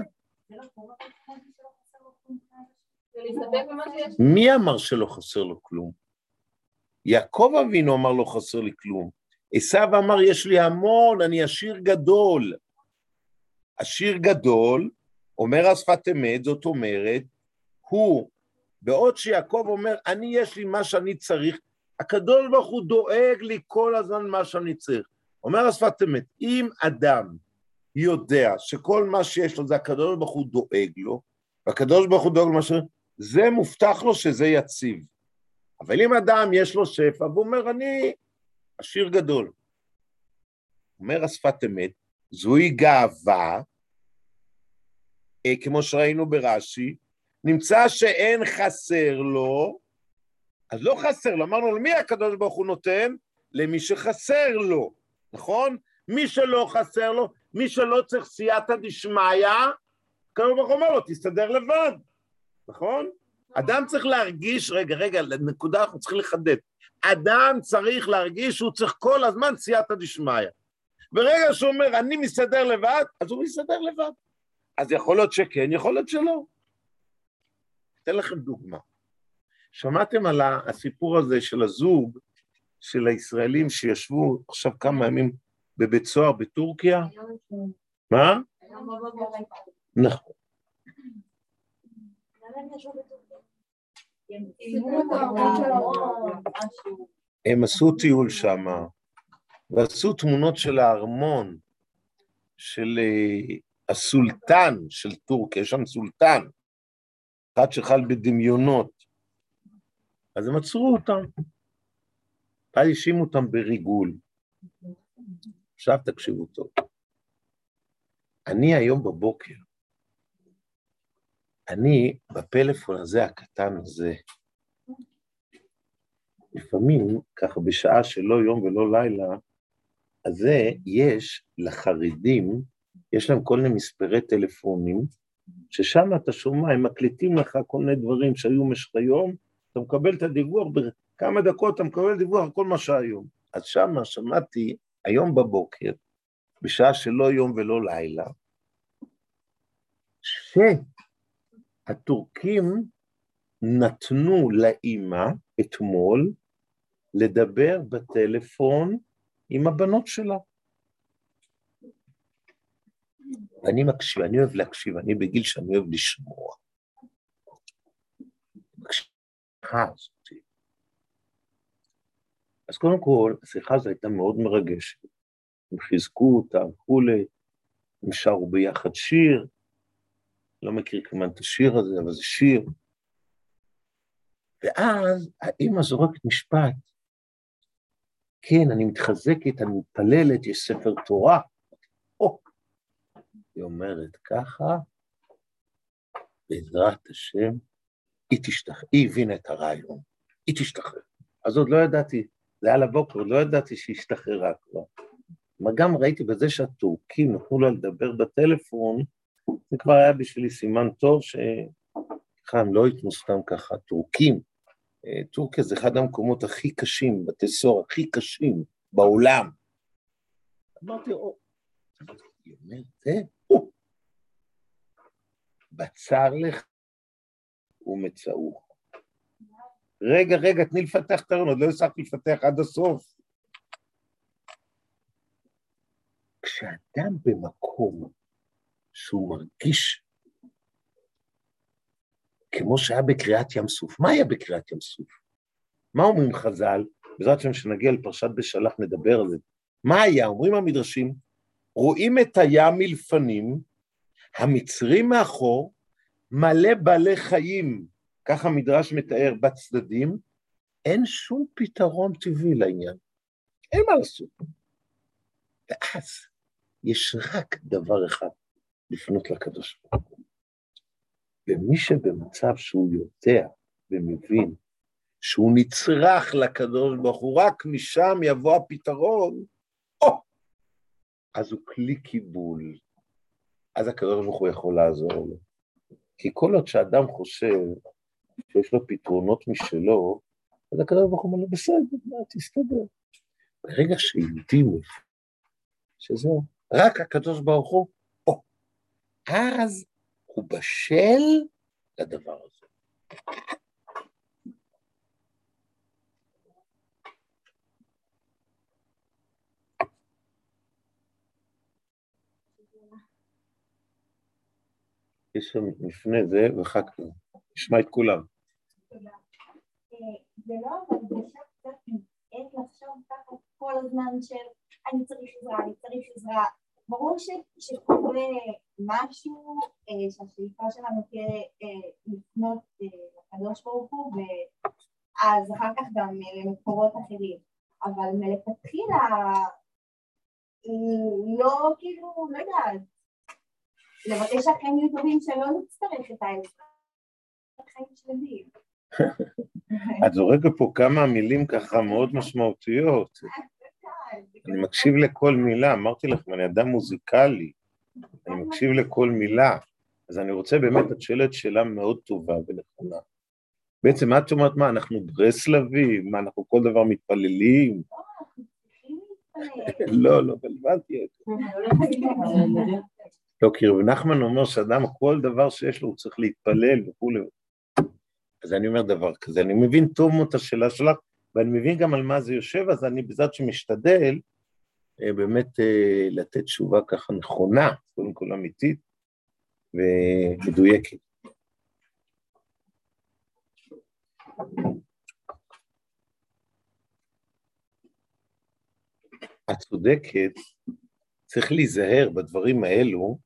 מי אמר שלא חסר לו כלום? יעקב אבינו אמר לא חסר לי כלום. עשיו אמר יש לי המון, אני עשיר גדול. עשיר גדול, אומר השפת אמת, זאת אומרת, הוא, בעוד שיעקב אומר, אני יש לי מה שאני צריך, הקדוש ברוך הוא דואג לי כל הזמן מה שאני צריך. אומר השפת אמת, אם אדם יודע שכל מה שיש לו זה הקדוש ברוך הוא דואג לו, והקדוש ברוך הוא דואג לו מה ש... זה מובטח לו שזה יציב. אבל אם אדם יש לו שפע, והוא אומר, אני עשיר גדול. אומר השפת אמת, זוהי גאווה, כמו שראינו ברש"י, נמצא שאין חסר לו, אז לא חסר לו, אמרנו, למי הקדוש ברוך הוא נותן? למי שחסר לו, נכון? מי שלא חסר לו, מי שלא צריך סייעתא דשמיא, הקדוש ברוך הוא אומר לו, תסתדר לבד, נכון? אדם צריך להרגיש, רגע, רגע, לנקודה אנחנו צריכים לחדד, אדם צריך להרגיש שהוא צריך כל הזמן סייעתא דשמיא. ברגע שהוא אומר, אני מסתדר לבד, אז הוא מסתדר לבד. אז יכול להיות שכן, יכול להיות שלא. אתן לכם דוגמה. שמעתם על הסיפור הזה של הזוג, של הישראלים שישבו עכשיו כמה ימים בבית סוהר בטורקיה? מה? נכון. הם עשו טיול שם, ועשו תמונות של הארמון, של הסולטן של טורקיה, יש שם סולטן, אחד שחל בדמיונות, אז הם עצרו אותם, ואז האשימו אותם בריגול. עכשיו תקשיבו טוב. אני היום בבוקר, אני בפלאפון הזה, הקטן הזה, לפעמים, ככה בשעה שלא יום ולא לילה, אז זה יש לחרדים, יש להם כל מיני מספרי טלפונים, ששם אתה שומע, הם מקליטים לך כל מיני דברים שהיו משך היום, אתה מקבל את הדיווח, בכמה דקות אתה מקבל דיווח על כל מה שהיום. אז שם שמעתי, היום בבוקר, בשעה שלא יום ולא לילה, שהטורקים נתנו לאמא אתמול לדבר בטלפון עם הבנות שלה. אני מקשיב, אני אוהב להקשיב, אני בגיל שאני אוהב לשמוע. מקשיבה הזאת. אז קודם כל, השיחה הזו הייתה מאוד מרגשת. הם חיזקו אותה, הלכו ל... הם שרו ביחד שיר, לא מכיר כמעט את השיר הזה, אבל זה שיר. ואז האמא זורקת משפט, כן, אני מתחזקת, אני מתפללת, יש ספר תורה. או, היא אומרת ככה, בעזרת השם, היא תשתחרר, היא הבינה את הרעיון, היא תשתחרר. אז עוד לא ידעתי, זה היה לבוקר, לא ידעתי שהיא השתחררה כבר. מה גם ראיתי בזה שהטורקים נתנו לה לדבר בטלפון, זה כבר היה בשבילי סימן טוב ש... הם לא ייתנו סתם ככה, טורקים, טורקיה זה אחד המקומות הכי קשים, בתי סוהר הכי קשים בעולם. אמרתי, או, היא אומרת, או, בצר לך ומצאוך. רגע, רגע, תני לפתח את הרעיון, עוד לא הצלחתי לפתח עד הסוף. כשאדם במקום שהוא מרגיש כמו שהיה בקריאת ים סוף, מה היה בקריאת ים סוף? מה אומרים חז"ל? בעזרת השם שנגיע לפרשת בשלח נדבר על זה. מה היה? אומרים המדרשים, רואים את הים מלפנים, המצרים מאחור, מלא בעלי חיים, ככה המדרש מתאר בצדדים, אין שום פתרון טבעי לעניין. אין מה לעשות. ואז יש רק דבר אחד, לפנות לקדוש ברוך הוא. ומי שבמצב שהוא יודע ומבין, שהוא נצרך לקדוש ברוך הוא, רק משם יבוא הפתרון, או, אז הוא כלי קיבול. אז הקדוש ברוך הוא יכול לעזור לו. כי כל עוד שאדם חושב שיש לו פתרונות משלו, אז הקדוש ברוך הוא אומר לו, בסדר, תסתדר. ברגע שיהודים, שזהו, רק הקדוש ברוך הוא, או, אז הוא בשל לדבר הזה. יש שם לפני זה, ואחר כך נשמע את כולם. תודה. זה לא מרגישה קצת עת לחשוב ככה כל הזמן של אני צריך עזרה, אני צריך עזרה. ברור שקורה משהו שהשאיפה שלנו תהיה לפנות לקדוש ברוך הוא, ואז אחר כך גם למקורות אחרים. אבל מלכתחילה לא כאילו, לא יודעת, לבקש שהחיים יהיו טובים שלא נצטרך את העזרה. החיים שלמים. את זורקת פה כמה מילים ככה מאוד משמעותיות. אני מקשיב לכל מילה, אמרתי לכם, אני אדם מוזיקלי, אני מקשיב לכל מילה, אז אני רוצה באמת, את שואלת שאלה מאוד טובה ונכונה. בעצם, מה את אומרת, מה, אנחנו ברסלבים, מה, אנחנו כל דבר מתפללים? לא, לא, בלבדתי את זה. לא, כי רב נחמן אומר שאדם, כל דבר שיש לו, הוא צריך להתפלל וכו'. אז אני אומר דבר כזה, אני מבין טוב מאוד את השאלה שלך, ואני מבין גם על מה זה יושב, אז אני בזאת שמשתדל, באמת לתת תשובה ככה נכונה, קודם כל אמיתית, ומדויקת. את צודקת, צריך להיזהר בדברים האלו,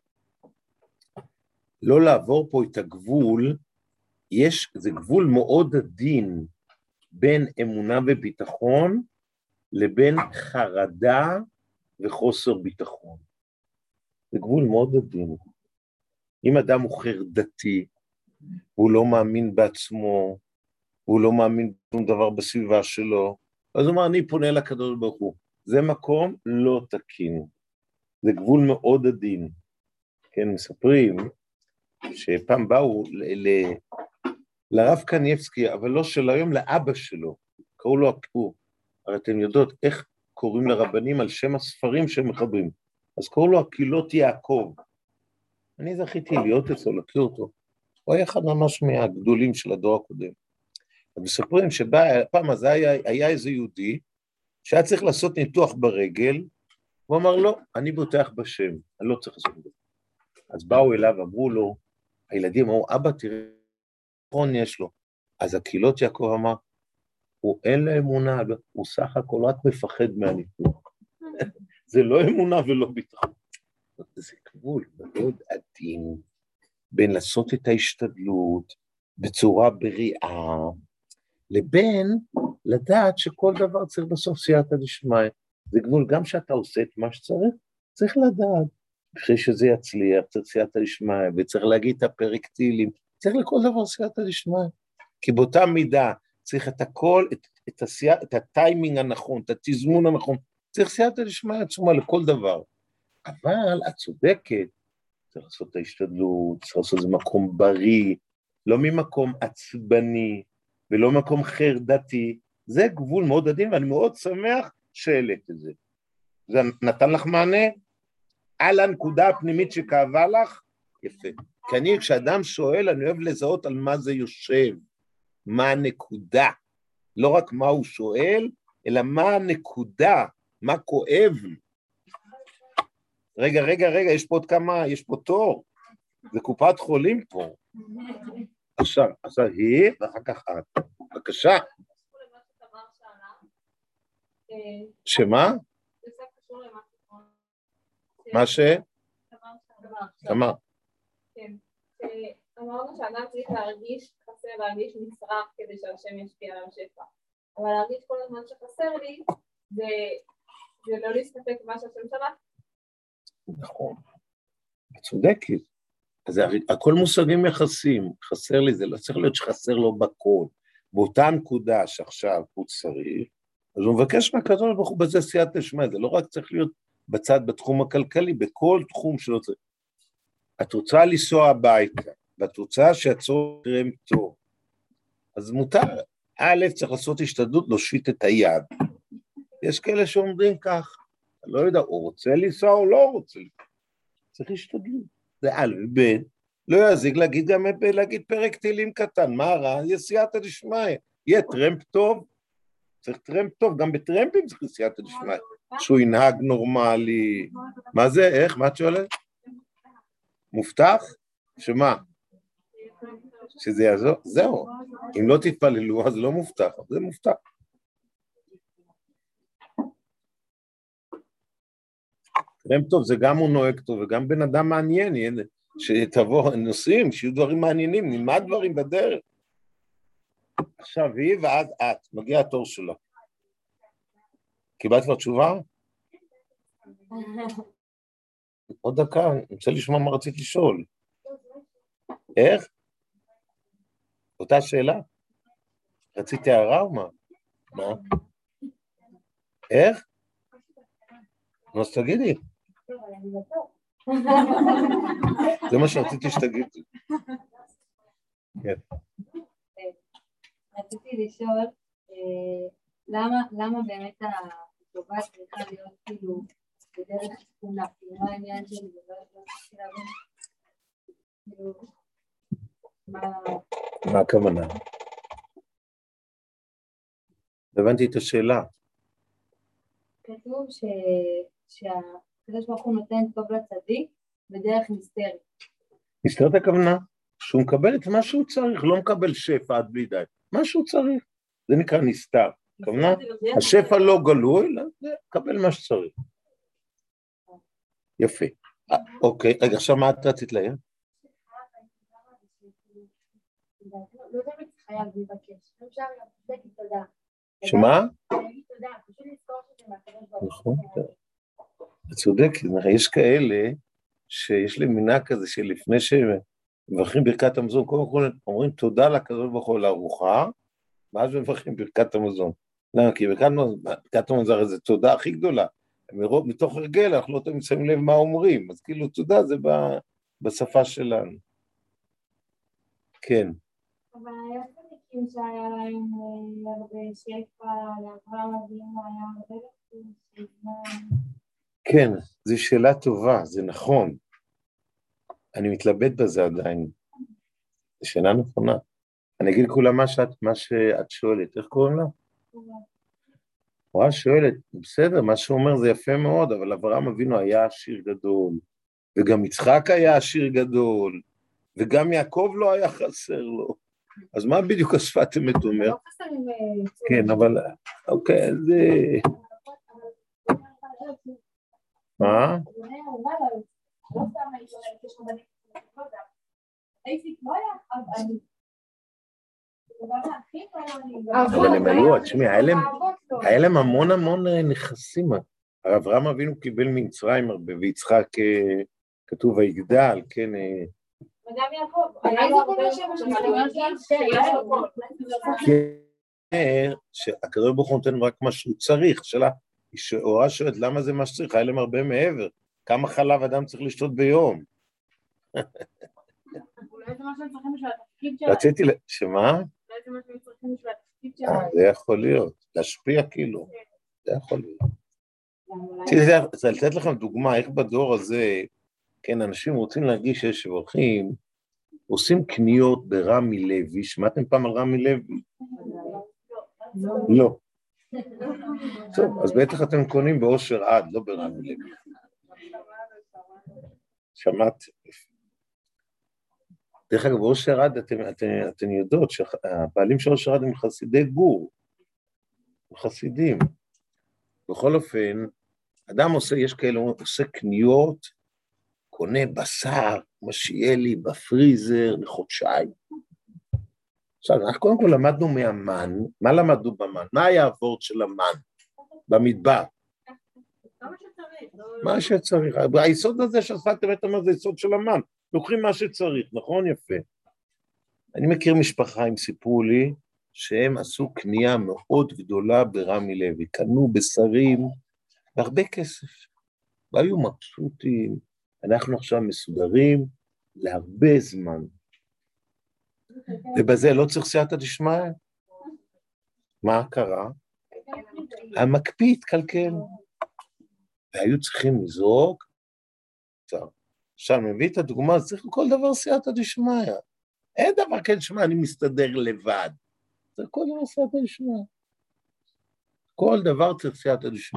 לא לעבור פה את הגבול, יש, זה גבול מאוד עדין, בין אמונה וביטחון, לבין חרדה וחוסר ביטחון. זה גבול מאוד עדין. אם אדם הוא חרדתי, והוא לא מאמין בעצמו, והוא לא מאמין בשום דבר בסביבה שלו, אז הוא אומר, אני פונה לקדוש ברוך הוא. זה מקום לא תקין. זה גבול מאוד עדין. כן, מספרים שפעם באו ל... ל... לרב קניבסקי, אבל לא של היום, לאבא שלו, קראו לו הכור. הרי אתם יודעות איך קוראים לרבנים על שם הספרים שהם מחברים. אז קראו לו הקהילות יעקב. אני זכיתי להיות אצלו, להכיר אותו. הוא היה אחד ממש מהגדולים של הדור הקודם. אז מספרים שפעם אז היה, היה איזה יהודי, שהיה צריך לעשות ניתוח ברגל, הוא אמר לו, אני בוטח בשם, אני לא צריך לעשות את זה. אז באו אליו, אמרו לו, הילדים אמרו, אבא תראה, יש לו. אז הקהילות יעקב אמר, הוא אין לה אמונה, הוא סך הכל רק מפחד מהניתוח. זה לא אמונה ולא ביטחון. זה גבול מאוד עדין, בין לעשות את ההשתדלות בצורה בריאה, לבין לדעת שכל דבר צריך בסוף סייעתא דשמיא. זה גבול, גם שאתה עושה את מה שצריך, צריך לדעת. אחרי שזה יצליח, צריך סייעתא דשמיא, וצריך להגיד את הפרק תהילים, צריך לכל דבר סייעתא דשמיא, כי באותה מידה צריך את הכל, את, את, הסייע, את הטיימינג הנכון, את התזמון הנכון, צריך סייעתא דשמיא עצומה לכל דבר. אבל את צודקת, צריך לעשות את ההשתדלות, צריך לעשות איזה מקום בריא, לא ממקום עצבני, ולא ממקום חרדתי, זה גבול מאוד עדין, ואני מאוד שמח שהעלית את זה. זה נתן לך מענה? על הנקודה הפנימית שכאבה לך? יפה. כי אני, כשאדם שואל, אני אוהב לזהות על מה זה יושב, מה הנקודה. לא רק מה הוא שואל, אלא מה הנקודה, מה כואב. רגע, רגע, רגע, יש פה עוד כמה, יש פה תור. זה קופת חולים פה. עכשיו, עכשיו היא, ואחר כך את. בבקשה. שמה? מה ש? תמר. כן. אמרנו שאדם צריך להרגיש חסר, להרגיש נצרך כדי שהשם ישפיע על השפע. אבל להרגיש כל הזמן שחסר לי, זה לא להסתפק במה שהשם שלח. נכון. את צודקת. אז הכל מושגים יחסים, חסר לי, זה לא צריך להיות שחסר לו בכל. באותה נקודה שעכשיו הוא צריך, אז הוא מבקש מהקדוש ברוך הוא בזה סייעתא דשמיא, זה לא רק צריך להיות בצד בתחום הכלכלי, בכל תחום שלא צריך. את רוצה לנסוע הביתה, ואת רוצה שיצור טרם טוב, אז מותר, א', צריך לעשות השתדלות, להושיט את היד. יש כאלה שאומרים כך, אני לא יודע, הוא רוצה לנסוע או לא רוצה לנסוע, צריך השתדלות. זה א', ב', לא יזיק להגיד גם להגיד פרק תהילים קטן, מה רע? יש סייעתא דשמיא, יהיה טרמפ טוב, צריך טרמפ טוב, גם בטרמפים צריך סייעתא דשמיא, שהוא ינהג נורמלי. מה זה? איך? מה את שואלת? מובטח? שמה? שזה יעזור? זהו. אם לא תתפללו, אז לא מובטח, זה מובטח. טרמפ טוב, זה גם הוא נוהג טוב, וגם בן אדם מעניין, שתבוא נושאים, שיהיו דברים מעניינים, נלמד דברים בדרך. עכשיו היא ועד את, מגיע התור שלו. קיבלת כבר תשובה? עוד דקה, אני רוצה לשמוע מה רצית לשאול. איך? אותה שאלה? רצית הערה או מה? מה? איך? אז תגידי. זה מה שרציתי שתגידי. רציתי לשאול, למה באמת הטובה צריכה להיות כאילו בדרך תכונה, כאילו מה העניין שלי, לא צריכה להבין, מה הכוונה? הבנתי את השאלה. כתוב שהקדוש ברוך הוא נותן טוב לצדיק בדרך נסתרת. נסתרת הכוונה? שהוא מקבל את מה שהוא צריך, לא מקבל שפע עד בלי די. מה שהוא צריך, זה נקרא נסתר. הכוונה? השפע לא גלוי, לקבל מה שצריך. יפה. אוקיי, רגע, עכשיו מה את רצית להם? לא תמיד חייב לבקש, אפשר להגיד תודה. שמה? להגיד תודה, פשוט לזכור שזה מהקדוש ברוך הוא. נכון. את צודקת, יש כאלה שיש להם מנהג כזה שלפני שהם מברכים ברכת המזון, קודם כל אומרים תודה לקדוש ברוך הוא על הארוחה, ואז מברכים ברכת המזון. למה? כי ברכת המזון זה תודה הכי גדולה. מתוך הרגל אנחנו לא תמיד שמים לב מה אומרים, אז כאילו תודה זה בשפה שלנו. כן. אבל היה צדיקים שהיה להם הרבה שפע, לאברהם אבינו היה הרבה שפע. כן, זו שאלה טובה, זה נכון. אני מתלבט בזה עדיין. זו שאלה נכונה. אני אגיד לכולם מה שאת, מה שאת שואלת, איך קוראים לה? רואה שואלת, בסדר, מה שהוא אומר זה יפה מאוד, אבל אברהם אבינו היה עשיר גדול, וגם יצחק היה עשיר גדול, וגם יעקב לא היה חסר לו. אז מה בדיוק השפת אמת אומר? כן, אבל, אוקיי, זה... מה? אבל הם היו, תשמעי, היה להם המון המון נכסים. אברהם אבינו קיבל ממצרים הרבה, ויצחק כתוב ויגדל, כן. וגם יעקב. כן, שהקדוש ברוך הוא נותן רק מה שהוא צריך, שאלה, אורה שואלת למה זה מה שצריך, היה להם הרבה מעבר, כמה חלב אדם צריך לשתות ביום. אולי זה מה שהם צריכים בשביל התפקיד שלהם. רציתי, שמה? אולי זה מה שהם צריכים בשביל התפקיד שלהם. זה יכול להיות, להשפיע כאילו, זה יכול להיות. רוצה לתת לכם דוגמה, איך בדור הזה, כן, אנשים רוצים להרגיש שיש הולכים, עושים קניות ברמי לוי, שמעתם פעם על רמי לוי? לא. טוב, אז בטח אתם קונים באושר עד, לא ברמי לוי. שמעתם. דרך אגב, באושר עד, אתם, אתם, אתם יודעות שהבעלים של אושר עד הם חסידי גור. הם חסידים. בכל אופן, אדם עושה, יש כאלה, הוא עושה קניות, קונה בשר, מה שיהיה לי בפריזר לחודשיים. עכשיו, אנחנו קודם כל למדנו מהמן, מה למדנו במן? מה היה העבוד של המן במדבר? מה שצריך. היסוד הזה שהשפת אמת אמר זה יסוד של המן. לוקחים מה שצריך, נכון? יפה. אני מכיר משפחה, הם סיפרו לי, שהם עשו קנייה מאוד גדולה ברמי לוי, קנו בשרים, והרבה כסף, והיו מבסוטים, אנחנו עכשיו מסודרים להרבה זמן, ובזה לא צריך סייעתא דשמיא. מה קרה? המקפיא התקלקל, והיו צריכים לזרוק, עכשיו מביא את הדוגמה, אז צריך כל דבר סייעתא דשמיא, אין דבר כן שמע, אני מסתדר לבד, זה כל דבר סייעתא דשמיא, כל דבר צריך סייעתא דשמיא.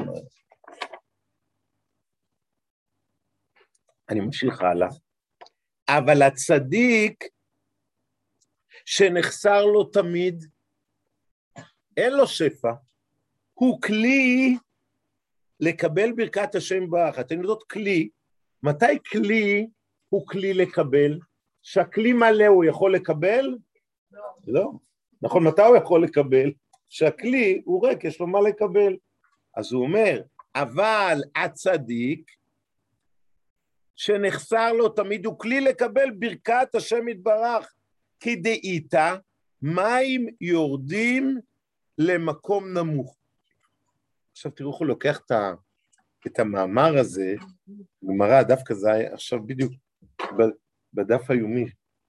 אני ממשיך הלאה, אבל הצדיק שנחסר לו תמיד, אין לו שפע, הוא כלי לקבל ברכת השם ברך. אתם יודעות כלי, מתי כלי הוא כלי לקבל? שהכלי מלא הוא יכול לקבל? לא. לא. נכון, מתי הוא יכול לקבל? שהכלי הוא ריק, יש לו מה לקבל. אז הוא אומר, אבל הצדיק, שנחסר לו תמיד, הוא כלי לקבל ברכת השם יתברך, כי דאיתא, מים יורדים למקום נמוך. עכשיו תראו, הוא לוקח את, ה, את המאמר הזה, גמרא, דווקא זה עכשיו בדיוק בדף היומי.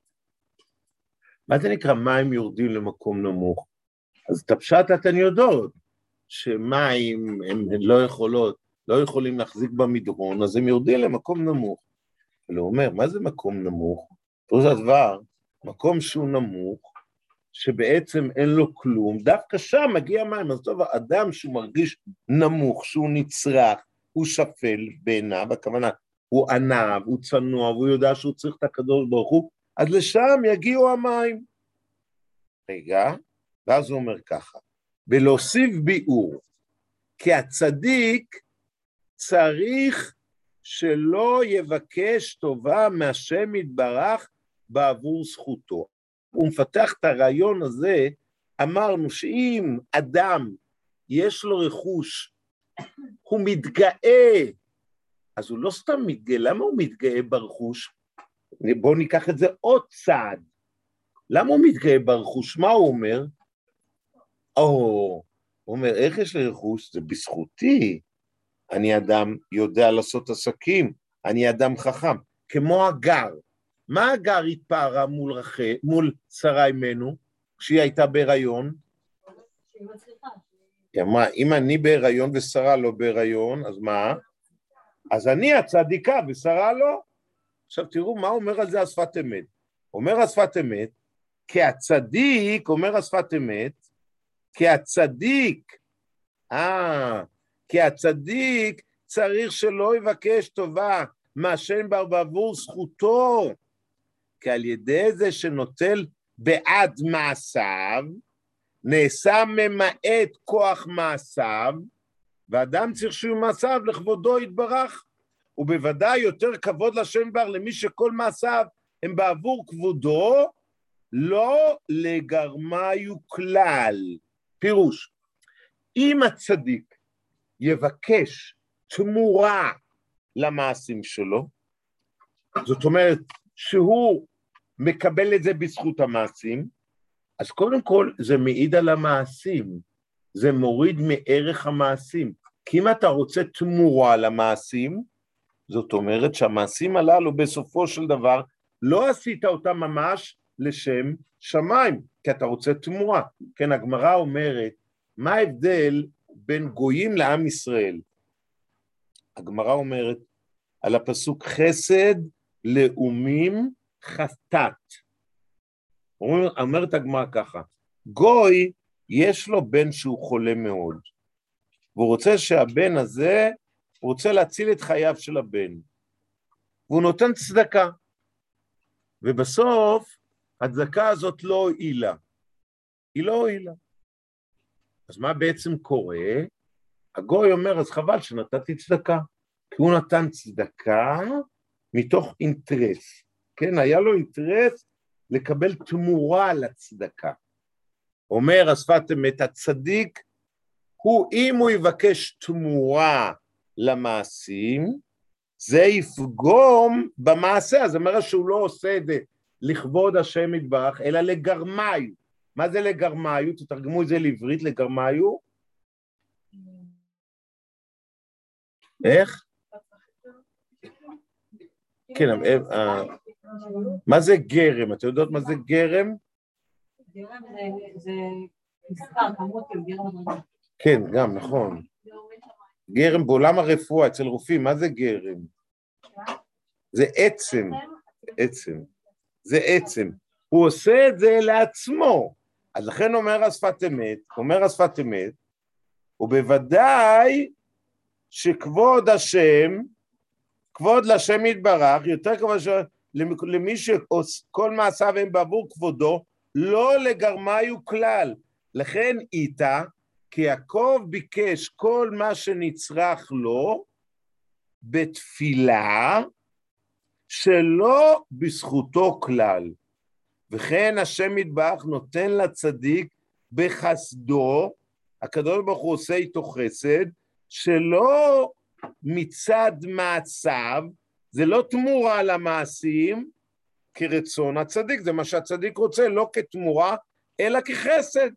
מה זה נקרא מים יורדים למקום נמוך? אז את הפשט אתן יודעות, שמים הם לא יכולות, לא יכולים להחזיק במדרון, אז הם יורדים למקום נמוך. אבל הוא אומר, מה זה מקום נמוך? פה זה הדבר, מקום שהוא נמוך, שבעצם אין לו כלום, דווקא שם מגיע מים, אז טוב, האדם שהוא מרגיש נמוך, שהוא נצרך, הוא שפל בעיניו, הכוונה, הוא ענב, הוא צנוע, והוא יודע שהוא צריך את הקדוש ברוך הוא, אז לשם יגיעו המים. רגע, ואז הוא אומר ככה, ולהוסיף ביאור, כי הצדיק צריך שלא יבקש טובה מהשם יתברך בעבור זכותו. הוא מפתח את הרעיון הזה, אמרנו שאם אדם יש לו רכוש, הוא מתגאה, אז הוא לא סתם מתגאה, למה הוא מתגאה ברכוש? בואו ניקח את זה עוד צעד. למה הוא מתגאה ברכוש? מה הוא אומר? או, הוא אומר, איך יש לי רכוש? זה בזכותי. אני אדם יודע לעשות עסקים, אני אדם חכם, כמו הגר. מה הגר התפארה מול, רחל, מול שרה אמנו, כשהיא הייתה בהיריון? שהיא מצליחה. מה, אם אני בהיריון ושרה לא בהיריון, אז מה? אז אני הצדיקה ושרה לא. עכשיו תראו מה אומר על זה השפת אמת. אומר השפת אמת, כי הצדיק, אומר השפת אמת, כי הצדיק, אה, כי הצדיק צריך שלא יבקש טובה מהשם בעבור זכותו, כי על ידי זה שנוטל בעד מעשיו, נעשה ממעט כוח מעשיו, ואדם צריך שיהיו מעשיו לכבודו יתברך, ובוודאי יותר כבוד לשם בר למי שכל מעשיו הם בעבור כבודו, לא לגרמיו כלל. פירוש, אם הצדיק יבקש תמורה למעשים שלו, זאת אומרת שהוא מקבל את זה בזכות המעשים, אז קודם כל זה מעיד על המעשים, זה מוריד מערך המעשים, כי אם אתה רוצה תמורה למעשים, זאת אומרת שהמעשים הללו בסופו של דבר לא עשית אותה ממש לשם שמיים, כי אתה רוצה תמורה. כן, הגמרא אומרת, מה ההבדל בין גויים לעם ישראל? הגמרא אומרת, על הפסוק חסד לאומים חטאת. אומרת הגמרא ככה, גוי יש לו בן שהוא חולה מאוד, והוא רוצה שהבן הזה, הוא רוצה להציל את חייו של הבן, והוא נותן צדקה, ובסוף הצדקה הזאת לא הועילה, היא לא הועילה. אז מה בעצם קורה? הגוי אומר, אז חבל שנתתי צדקה, כי הוא נתן צדקה מתוך אינטרס, כן, היה לו אינטרס לקבל תמורה לצדקה. אומר השפת אמת, הצדיק, הוא אם הוא יבקש תמורה למעשים, זה יפגום במעשה, אז אומר שהוא לא עושה את זה לכבוד השם יתברך, אלא לגרמיו. מה זה לגרמיו? תתרגמו את זה לעברית, לגרמיו. איך? כן, מה זה גרם? אתה יודעות מה זה גרם? גרם זה מספר, כמות של גרם. כן, גם, נכון. גרם בעולם הרפואה, אצל רופאים, מה זה גרם? זה עצם, עצם, זה עצם. הוא עושה את זה לעצמו. אז לכן אומר השפת אמת, אומר השפת אמת, ובוודאי שכבוד השם, כבוד לשם יתברך, יותר כבוד למי שכל מעשיו הם בעבור כבודו, לא לגרמיו כלל. לכן איתה, כי יעקב ביקש כל מה שנצרך לו, בתפילה, שלא בזכותו כלל. וכן השם יתברך נותן לצדיק בחסדו, הקדוש ברוך הוא עושה איתו חסד, שלא מצד מעשיו, זה לא תמורה למעשים, כרצון הצדיק, זה מה שהצדיק רוצה, לא כתמורה, אלא כחסד.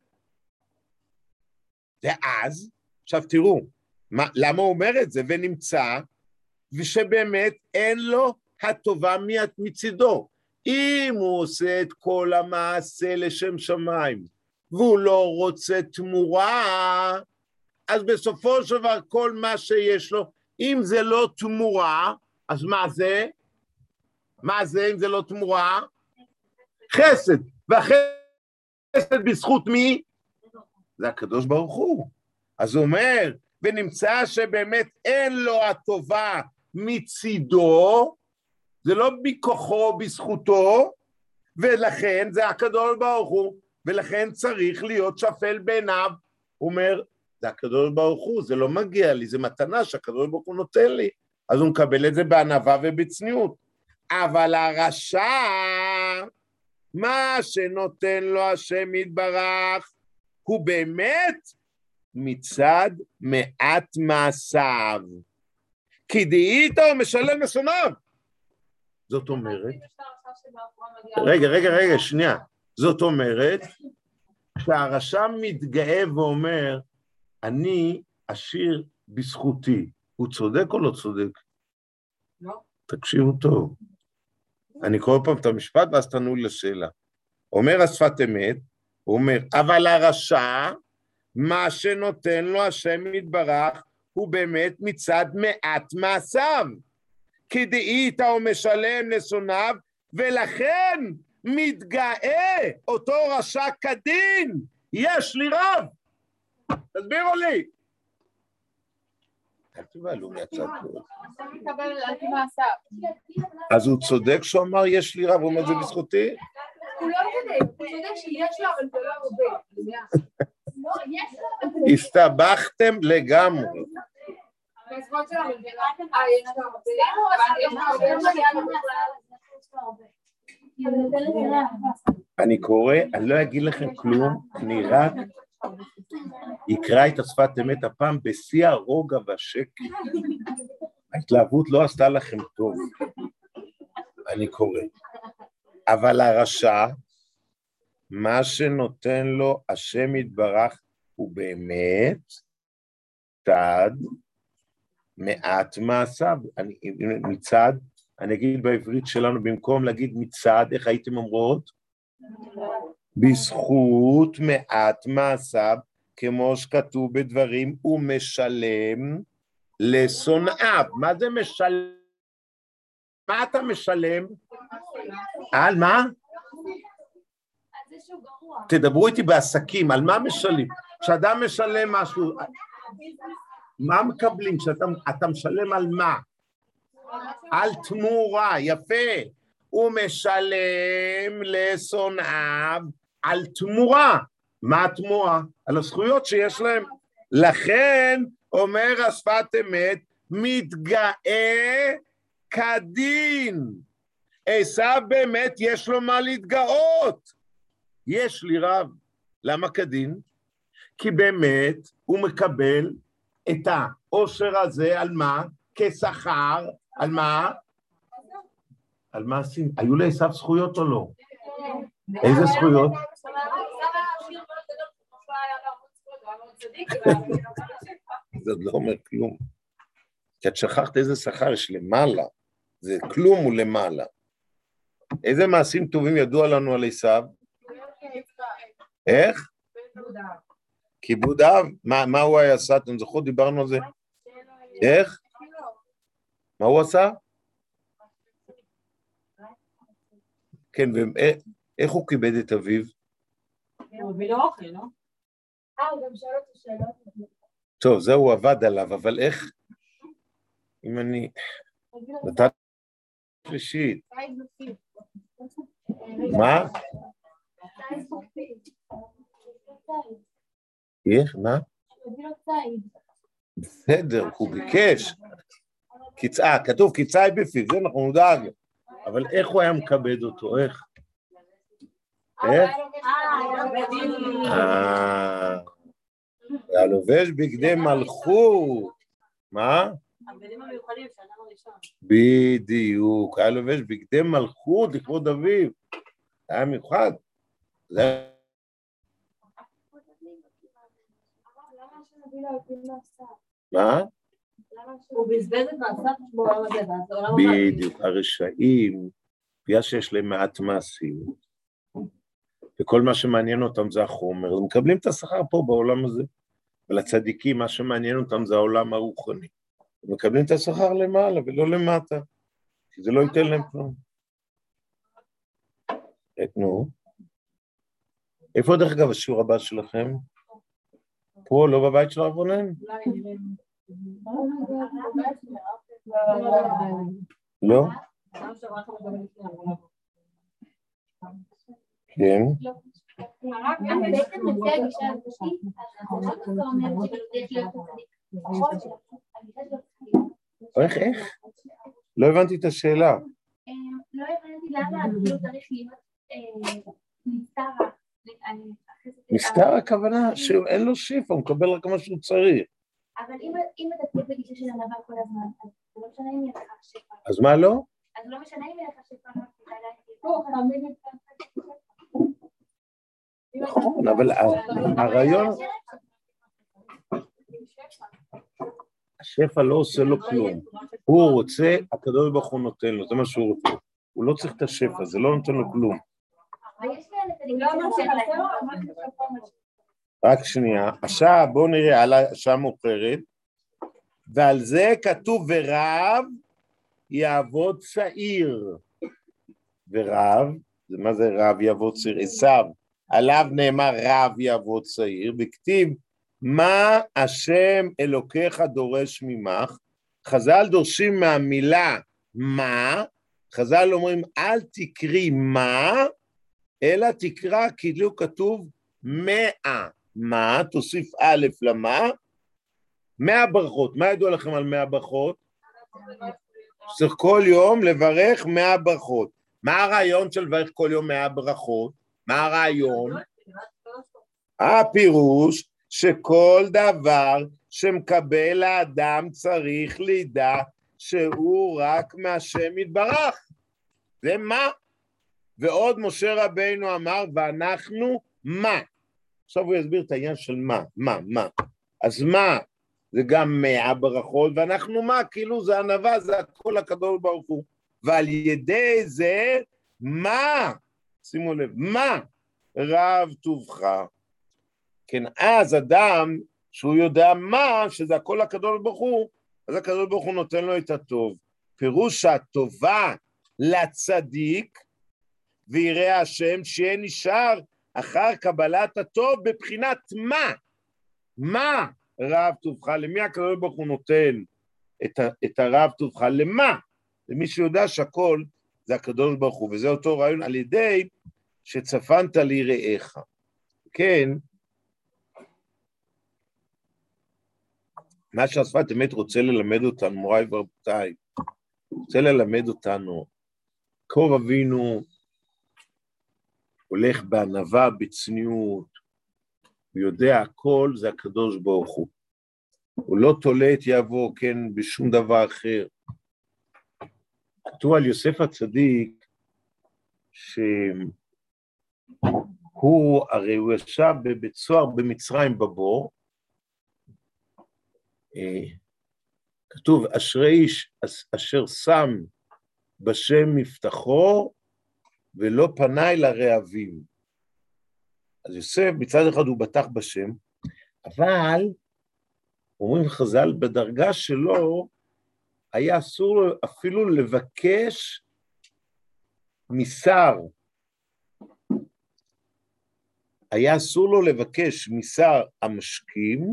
ואז, עכשיו תראו, מה, למה הוא אומר את זה? ונמצא, ושבאמת אין לו הטובה מצידו. אם הוא עושה את כל המעשה לשם שמיים, והוא לא רוצה תמורה, אז בסופו של דבר כל מה שיש לו, אם זה לא תמורה, אז מה זה? מה זה אם זה לא תמורה? חסד. והחסד בזכות מי? זה הקדוש ברוך הוא. אז הוא אומר, ונמצא שבאמת אין לו הטובה מצידו, זה לא בכוחו, בזכותו, ולכן זה הקדוש ברוך הוא, ולכן צריך להיות שפל בעיניו. הוא אומר, זה הקדוש ברוך הוא, זה לא מגיע לי, זה מתנה שהקדוש ברוך הוא נותן לי, אז הוא מקבל את זה בענווה ובצניעות. אבל הרשע, מה שנותן לו השם יתברך, הוא באמת מצד מעט מעשיו. כי דאיתו הוא משלם לשונאיו. זאת אומרת, רגע, רגע, רגע, שנייה. זאת אומרת, שהרשע מתגאה ואומר, אני עשיר בזכותי. הוא צודק או לא צודק? לא. תקשיבו טוב. אני קורא פעם את המשפט ואז תענו לשאלה. אומר השפת אמת, הוא אומר, אבל הרשע, מה שנותן לו השם יתברך, הוא באמת מצד מעט מעשיו. כי דאית הוא משלם לשונאיו, ולכן מתגאה אותו רשע כדין. יש לי רב. תסבירו לי. אל תבעלו מהצד פה. אז הוא צודק שהוא אמר יש לי רב, הוא אומר זה בזכותי? הוא לא צודק, הוא צודק שיש לו, אבל זה לא הרבה. הסתבכתם לגמרי. אני קורא, אני לא אגיד לכם כלום, אני רק יקרא את השפת אמת הפעם בשיא הרוגע והשקט. ההתלהבות לא עשתה לכם טוב. אני קורא. אבל הרשע, מה שנותן לו השם יתברך הוא באמת צד מעט מעשיו. אני, מצד, אני אגיד בעברית שלנו, במקום להגיד מצד, איך הייתם אומרות? בזכות מעט מעשיו, כמו שכתוב בדברים, הוא משלם לשונאיו. מה זה משלם? מה אתה משלם? על מה? תדברו איתי בעסקים, על מה משלם? כשאדם משלם משהו, מה מקבלים? כשאתה משלם על מה? על תמורה, יפה. הוא משלם לשונאיו על תמורה. מה התמורה? על הזכויות שיש להם. לכן, אומר השפת אמת, מתגאה כדין. עשיו באמת יש לו מה להתגאות. יש לי רב. למה כדין? כי באמת הוא מקבל את העושר הזה על מה? כשכר, על מה? על מה עושים? היו לעשיו זכויות או לא? איזה זכויות? זה עוד לא אומר כלום. כי את שכחת איזה שכר יש למעלה. זה כלום הוא למעלה. איזה מעשים טובים ידוע לנו על עשיו? איך? כיבוד אב. מה הוא היה עשה? אתם זוכרות? דיברנו על זה. איך? מה הוא עשה? כן, ואיך הוא כיבד את אביו? הוא מביא לו אוכל, לא? אה, הוא גם שואל אותו שאלות. טוב, זה הוא עבד עליו, אבל איך? אם אני... נתת שלישית. מה? איך? מה? בסדר, הוא ביקש. קצעה, כתוב קצעה בפיו, זה אנחנו נודאג. אבל איך הוא היה מקבד אותו? איך? איך? אה... היה לובש בגדי מלכות. מה? הבגדים המיוחדים שאדם הראשון. בדיוק, היה לובש בגדי מלכות לכבוד אביו. היה מיוחד. זה... מה? הוא בזבז את מעשיו בעולם הזה, בעולם בדיוק, הרשעים, בגלל שיש להם מעט מעשים, וכל מה שמעניין אותם זה החומר, הם מקבלים את השכר פה בעולם הזה, ולצדיקים מה שמעניין אותם זה העולם הרוחני, הם מקבלים את השכר למעלה ולא למטה, כי זה לא ייתן להם כלום. נו, איפה דרך אגב השיעור הבא שלכם? פה, לא בבית של הרב רונן? לא? כן. איך, איך? לא הבנתי את השאלה. לא הבנתי למה כאילו צריך להיות נסתר. נסתר הכוונה שאין לו שיפה, הוא מקבל רק מה שהוא צריך. אבל אם אתה תהיה בגישה של ענווה כל הזמן, אז זה לא משנה אם יהיה לך שפע. אז מה לא? אז לא משנה אם יהיה לך שפע. נכון, אבל הרעיון... השפע לא עושה לו כלום. הוא רוצה, הקדוש ברוך הוא נותן לו, זה מה שהוא רוצה. הוא לא צריך את השפע, זה לא נותן לו כלום. רק שנייה, עכשיו בואו נראה על השעה מאוחרת, ועל זה כתוב ורב יעבוד צעיר. ורב, מה זה רב יעבוד צעיר? עשיו, עליו נאמר רב יעבוד צעיר, וכתיב מה השם אלוקיך דורש ממך, חז"ל דורשים מהמילה מה, חז"ל אומרים אל תקרי מה, אלא תקרא כאילו כתוב מאה, מה, תוסיף א' למה, מאה ברכות, מה ידוע לכם על מאה ברכות? צריך כל יום לברך מאה ברכות, מה הרעיון של לברך כל יום מאה ברכות? מה הרעיון? הפירוש שכל דבר שמקבל האדם צריך לידע שהוא רק מהשם יתברך, זה מה? ועוד משה רבינו אמר, ואנחנו מה? עכשיו הוא יסביר את העניין של מה, מה, מה. אז מה? זה גם מאה ברכות, ואנחנו מה? כאילו זה ענווה, זה הכל הקדוש ברוך הוא. ועל ידי זה, מה? שימו לב, מה? רב טובך. כן, אז אדם, שהוא יודע מה, שזה הכל הקדוש ברוך הוא, אז הקדוש ברוך הוא נותן לו את הטוב. פירוש הטובה לצדיק, ויראה השם שיהיה נשאר אחר קבלת הטוב בבחינת מה? מה רב טובך? למי הקדוש ברוך הוא נותן את, ה, את הרב טובך? למה? למי שיודע שהכל זה הקדוש ברוך הוא, וזה אותו רעיון על ידי שצפנת ליראיך. כן, מה שהשפת אמת רוצה ללמד אותנו, מוריי ורבותיי, רוצה ללמד אותנו, יעקב אבינו הולך בענווה, בצניעות, הוא יודע הכל זה הקדוש ברוך הוא. הוא לא תולה את יבוא, כן, בשום דבר אחר. כתוב על יוסף הצדיק, שהוא, הרי הוא ישב בבית סוהר במצרים בבור, כתוב, אשרי איש אשר שם בשם מבטחו, ולא פנה אל הרעבים. אז יוסף מצד אחד הוא בטח בשם, אבל אומרים חז"ל בדרגה שלו, היה אסור לו אפילו לבקש משר. היה אסור לו לבקש משר המשקים,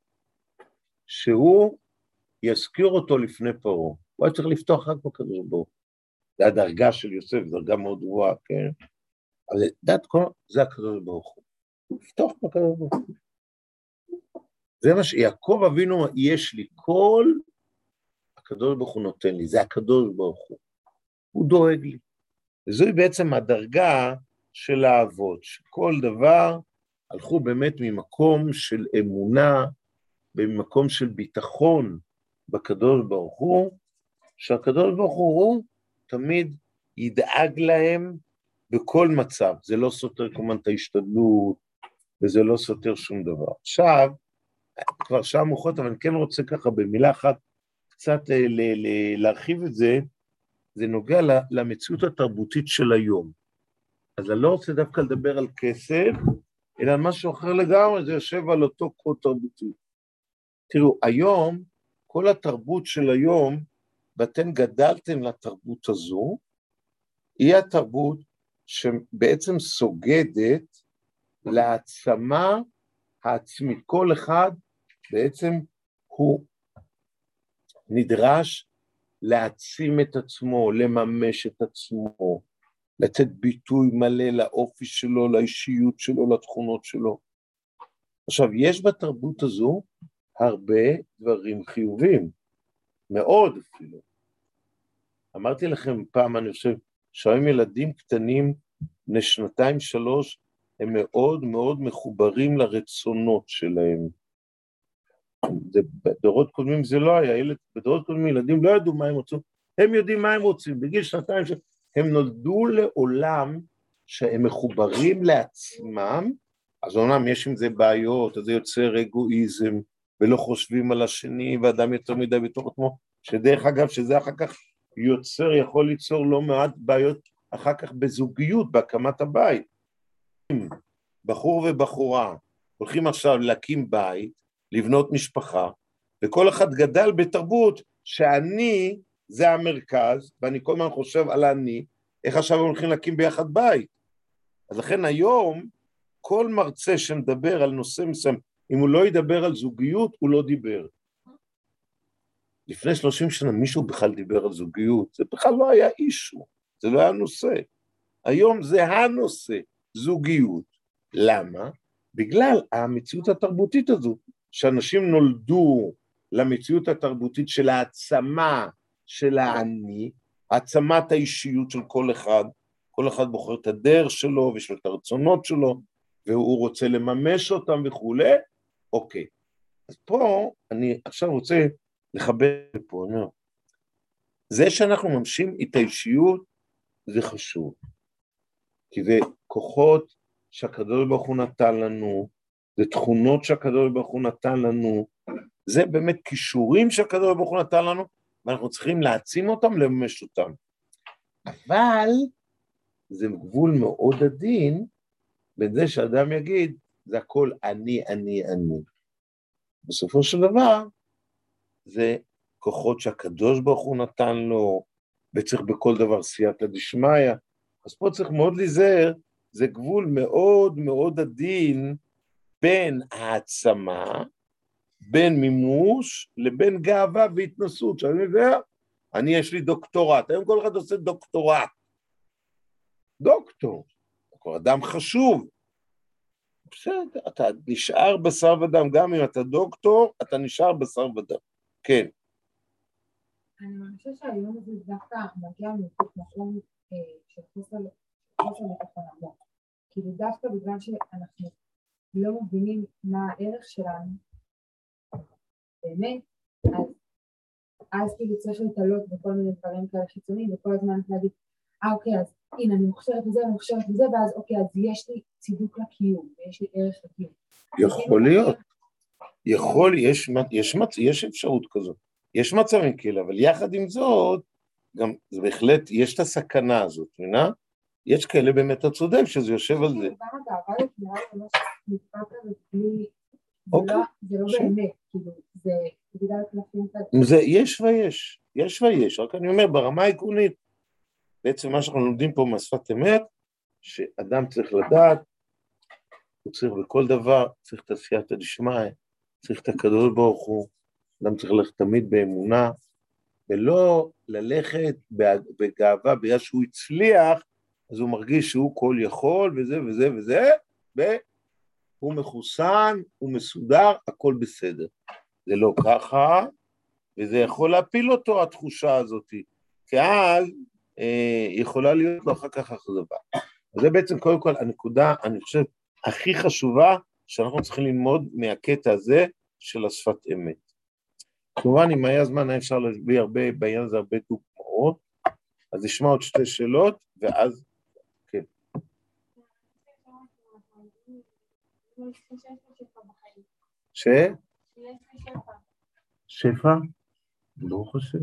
שהוא יזכיר אותו לפני פרעה. הוא היה צריך לפתוח רק בקדוש ברוך הוא. זה הדרגה של יוסף, דרגה מאוד גבוהה, כן? אבל דעת כל, זה הקדוש ברוך הוא. לפתוח בקדוש ברוך הוא. זה מה שיעקב אבינו, יש לי כל, הקדוש ברוך הוא נותן לי, זה הקדוש ברוך הוא. הוא דואג לי. וזוהי בעצם הדרגה של האבות, שכל דבר הלכו באמת ממקום של אמונה, במקום של ביטחון בקדוש ברוך הוא, שהקדוש ברוך הוא תמיד ידאג להם בכל מצב. זה לא סותר כמובן את ההשתדלות, וזה לא סותר שום דבר. עכשיו, כבר שעה מאוחרת, אבל אני כן רוצה ככה במילה אחת, קצת ל- ל- להרחיב את זה, זה נוגע למציאות התרבותית של היום. אז אני לא רוצה דווקא לדבר על כסף, אלא משהו אחר לגמרי, זה יושב על אותו קוד תרבותי. תראו, היום, כל התרבות של היום, ואתם גדלתם לתרבות הזו, היא התרבות שבעצם סוגדת להעצמה העצמית. כל אחד בעצם הוא נדרש להעצים את עצמו, לממש את עצמו, לתת ביטוי מלא לאופי שלו, לאישיות שלו, לתכונות שלו. עכשיו, יש בתרבות הזו הרבה דברים חיובים, מאוד אפילו. אמרתי לכם פעם, אני חושב, שהיום ילדים קטנים, בני שנתיים שלוש, הם מאוד מאוד מחוברים לרצונות שלהם. בדורות קודמים זה לא היה, ילד, בדורות קודמים ילדים לא ידעו מה הם רוצים, הם יודעים מה הם רוצים, בגיל שנתיים הם נולדו לעולם שהם מחוברים לעצמם, אז אומנם יש עם זה בעיות, אז זה יוצר אגואיזם, ולא חושבים על השני, ואדם יותר מדי בתוך עצמו, שדרך אגב שזה אחר כך יוצר, יכול ליצור לא מעט בעיות אחר כך בזוגיות, בהקמת הבית. בחור ובחורה הולכים עכשיו להקים בית, לבנות משפחה, וכל אחד גדל בתרבות שאני זה המרכז, ואני כל הזמן חושב על אני, איך עכשיו הולכים להקים ביחד בית. אז לכן היום, כל מרצה שמדבר על נושא מסוים, אם הוא לא ידבר על זוגיות, הוא לא דיבר. לפני שלושים שנה מישהו בכלל דיבר על זוגיות, זה בכלל לא היה אישו, זה לא היה נושא. היום זה הנושא, זוגיות. למה? בגלל המציאות התרבותית הזו, שאנשים נולדו למציאות התרבותית של העצמה של האני, העצמת האישיות של כל אחד, כל אחד בוחר את הדרך שלו ויש לו את הרצונות שלו, והוא רוצה לממש אותם וכו'. אוקיי, אז פה אני עכשיו רוצה לחבר פה, לא. זה שאנחנו ממשים את האישיות זה חשוב, כי זה כוחות שהקדוש ברוך הוא נתן לנו, זה תכונות שהקדוש ברוך הוא נתן לנו, זה באמת כישורים שהקדוש ברוך הוא נתן לנו, ואנחנו צריכים להעצים אותם, לממש אותם. אבל זה גבול מאוד עדין, בין זה שאדם יגיד, זה הכל אני, אני, אני. בסופו של דבר, זה כוחות שהקדוש ברוך הוא נתן לו, וצריך בכל דבר סייעתא דשמיא, אז פה צריך מאוד להיזהר, זה גבול מאוד מאוד עדין, בין העצמה, בין מימוש, לבין גאווה והתנסות, שאני יודע, אני יש לי דוקטורט, היום כל אחד עושה דוקטורט, דוקטור, כל אדם חשוב, בסדר, אתה נשאר בשר ודם, גם אם אתה דוקטור, אתה נשאר בשר ודם, כן. אני חושב שהיום הזה דווקא מגיע מתוך מקום של חוסר ביטחון עמוק. כאילו דווקא בגלל שאנחנו לא מבינים מה הערך שלנו, באמת, אז, אז כאילו צריך להתעלות בכל מיני דברים כאלה חיצוניים, וכל הזמן להגיד, אה אוקיי, אז הנה אני מוכשרת וזה, אני מוכשרת וזה, ואז אוקיי, אז יש לי צידוק לקיום, ויש לי ערך לקיום. יכול להיות, יכול, יש, יש, יש אפשרות כזאת, יש מצבים כאלה, אבל יחד עם זאת, גם זה בהחלט, יש את הסכנה הזאת, מבינה? יש כאלה באמת הצודק שזה יושב על זה. גם הגאווה הזאת נראה לי ממש נתפק כזה בלי, זה לא באמת, כאילו, זה בגלל כלפים כזה. יש ויש, יש ויש, רק אני אומר, ברמה העקרונית, בעצם מה שאנחנו לומדים פה מהשפת אמת, שאדם צריך לדעת, הוא צריך בכל דבר, צריך את הסייעתא דשמיא, צריך את הקדוש ברוך הוא, אדם צריך ללכת תמיד באמונה, ולא ללכת בגאווה, בגלל שהוא הצליח, אז הוא מרגיש שהוא כל יכול, וזה וזה וזה, והוא מחוסן, הוא מסודר, הכל בסדר. זה לא ככה, וזה יכול להפיל אותו, התחושה הזאת, כי אז אה, יכולה להיות לו אחר כך אכזבה. וזה בעצם קודם כל הנקודה, אני חושב, הכי חשובה, שאנחנו צריכים ללמוד מהקטע הזה, של השפת אמת. כמובן, אם היה זמן, היה אפשר להביא הרבה, בעניין הזה הרבה דוגמאות, אז נשמע עוד שתי שאלות, ואז, כן. ש? שפע? לא חושב.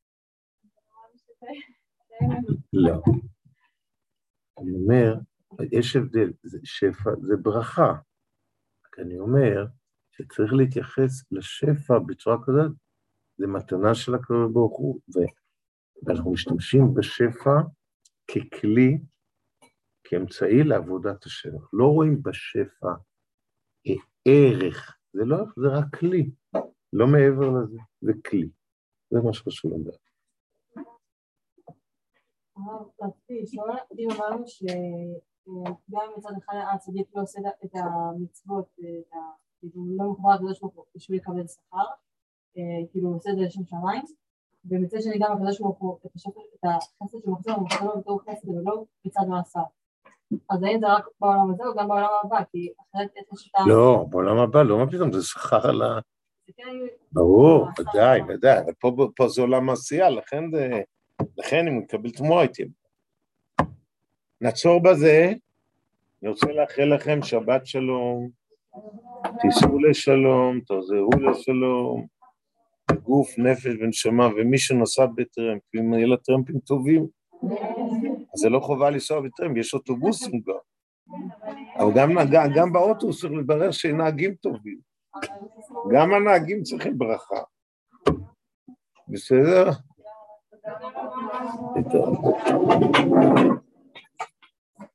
לא. אני אומר, יש הבדל, זה שפע, זה ברכה. אני אומר, שצריך להתייחס לשפע בצורה כזאת, זה מתנה של הקדוש ברוך הוא, ואנחנו משתמשים בשפע ככלי, כאמצעי לעבודת השם. לא רואים בשפע ערך, זה לא, זה רק כלי, לא מעבר לזה, זה כלי. זה מה שחשוב לדעת. רציתי לשאול, אם אמרנו שגם מצד אחד הצדיק לא עושה את המצוות, כאילו לא מחובר הקדוש ברוך הוא בשביל לקבל שכר, כאילו הוא עושה את זה לשם שמיים, ומצד שני גם הקדוש ברוך הוא את החסד שהוא מחזיר, הוא מחזיר לו בתור חסד ולא מצד מעשה. אז האם זה רק בעולם הזה או גם בעולם הבא? כי אחרת יש לשיטה... לא, בעולם הבא לא מה פתאום, זה שכר על ה... ברור, ודאי, ודאי, אבל פה זה עולם העשייה, לכן זה... לכן אני מקבל תמורה איתי. נעצור בזה, אני רוצה לאחל לכם שבת שלום, תיסעו לשלום, תחזרו לשלום, גוף, נפש ונשמה, ומי שנוסע בטרמפ, אם יהיה לה טרמפים טובים, אז זה לא חובה לנסוע בטרמפ, יש אוטובוסים גם. אבל גם, גם, גם באוטובוס צריך לברר שנהגים טובים. גם הנהגים צריכים ברכה. בסדר? בסדר.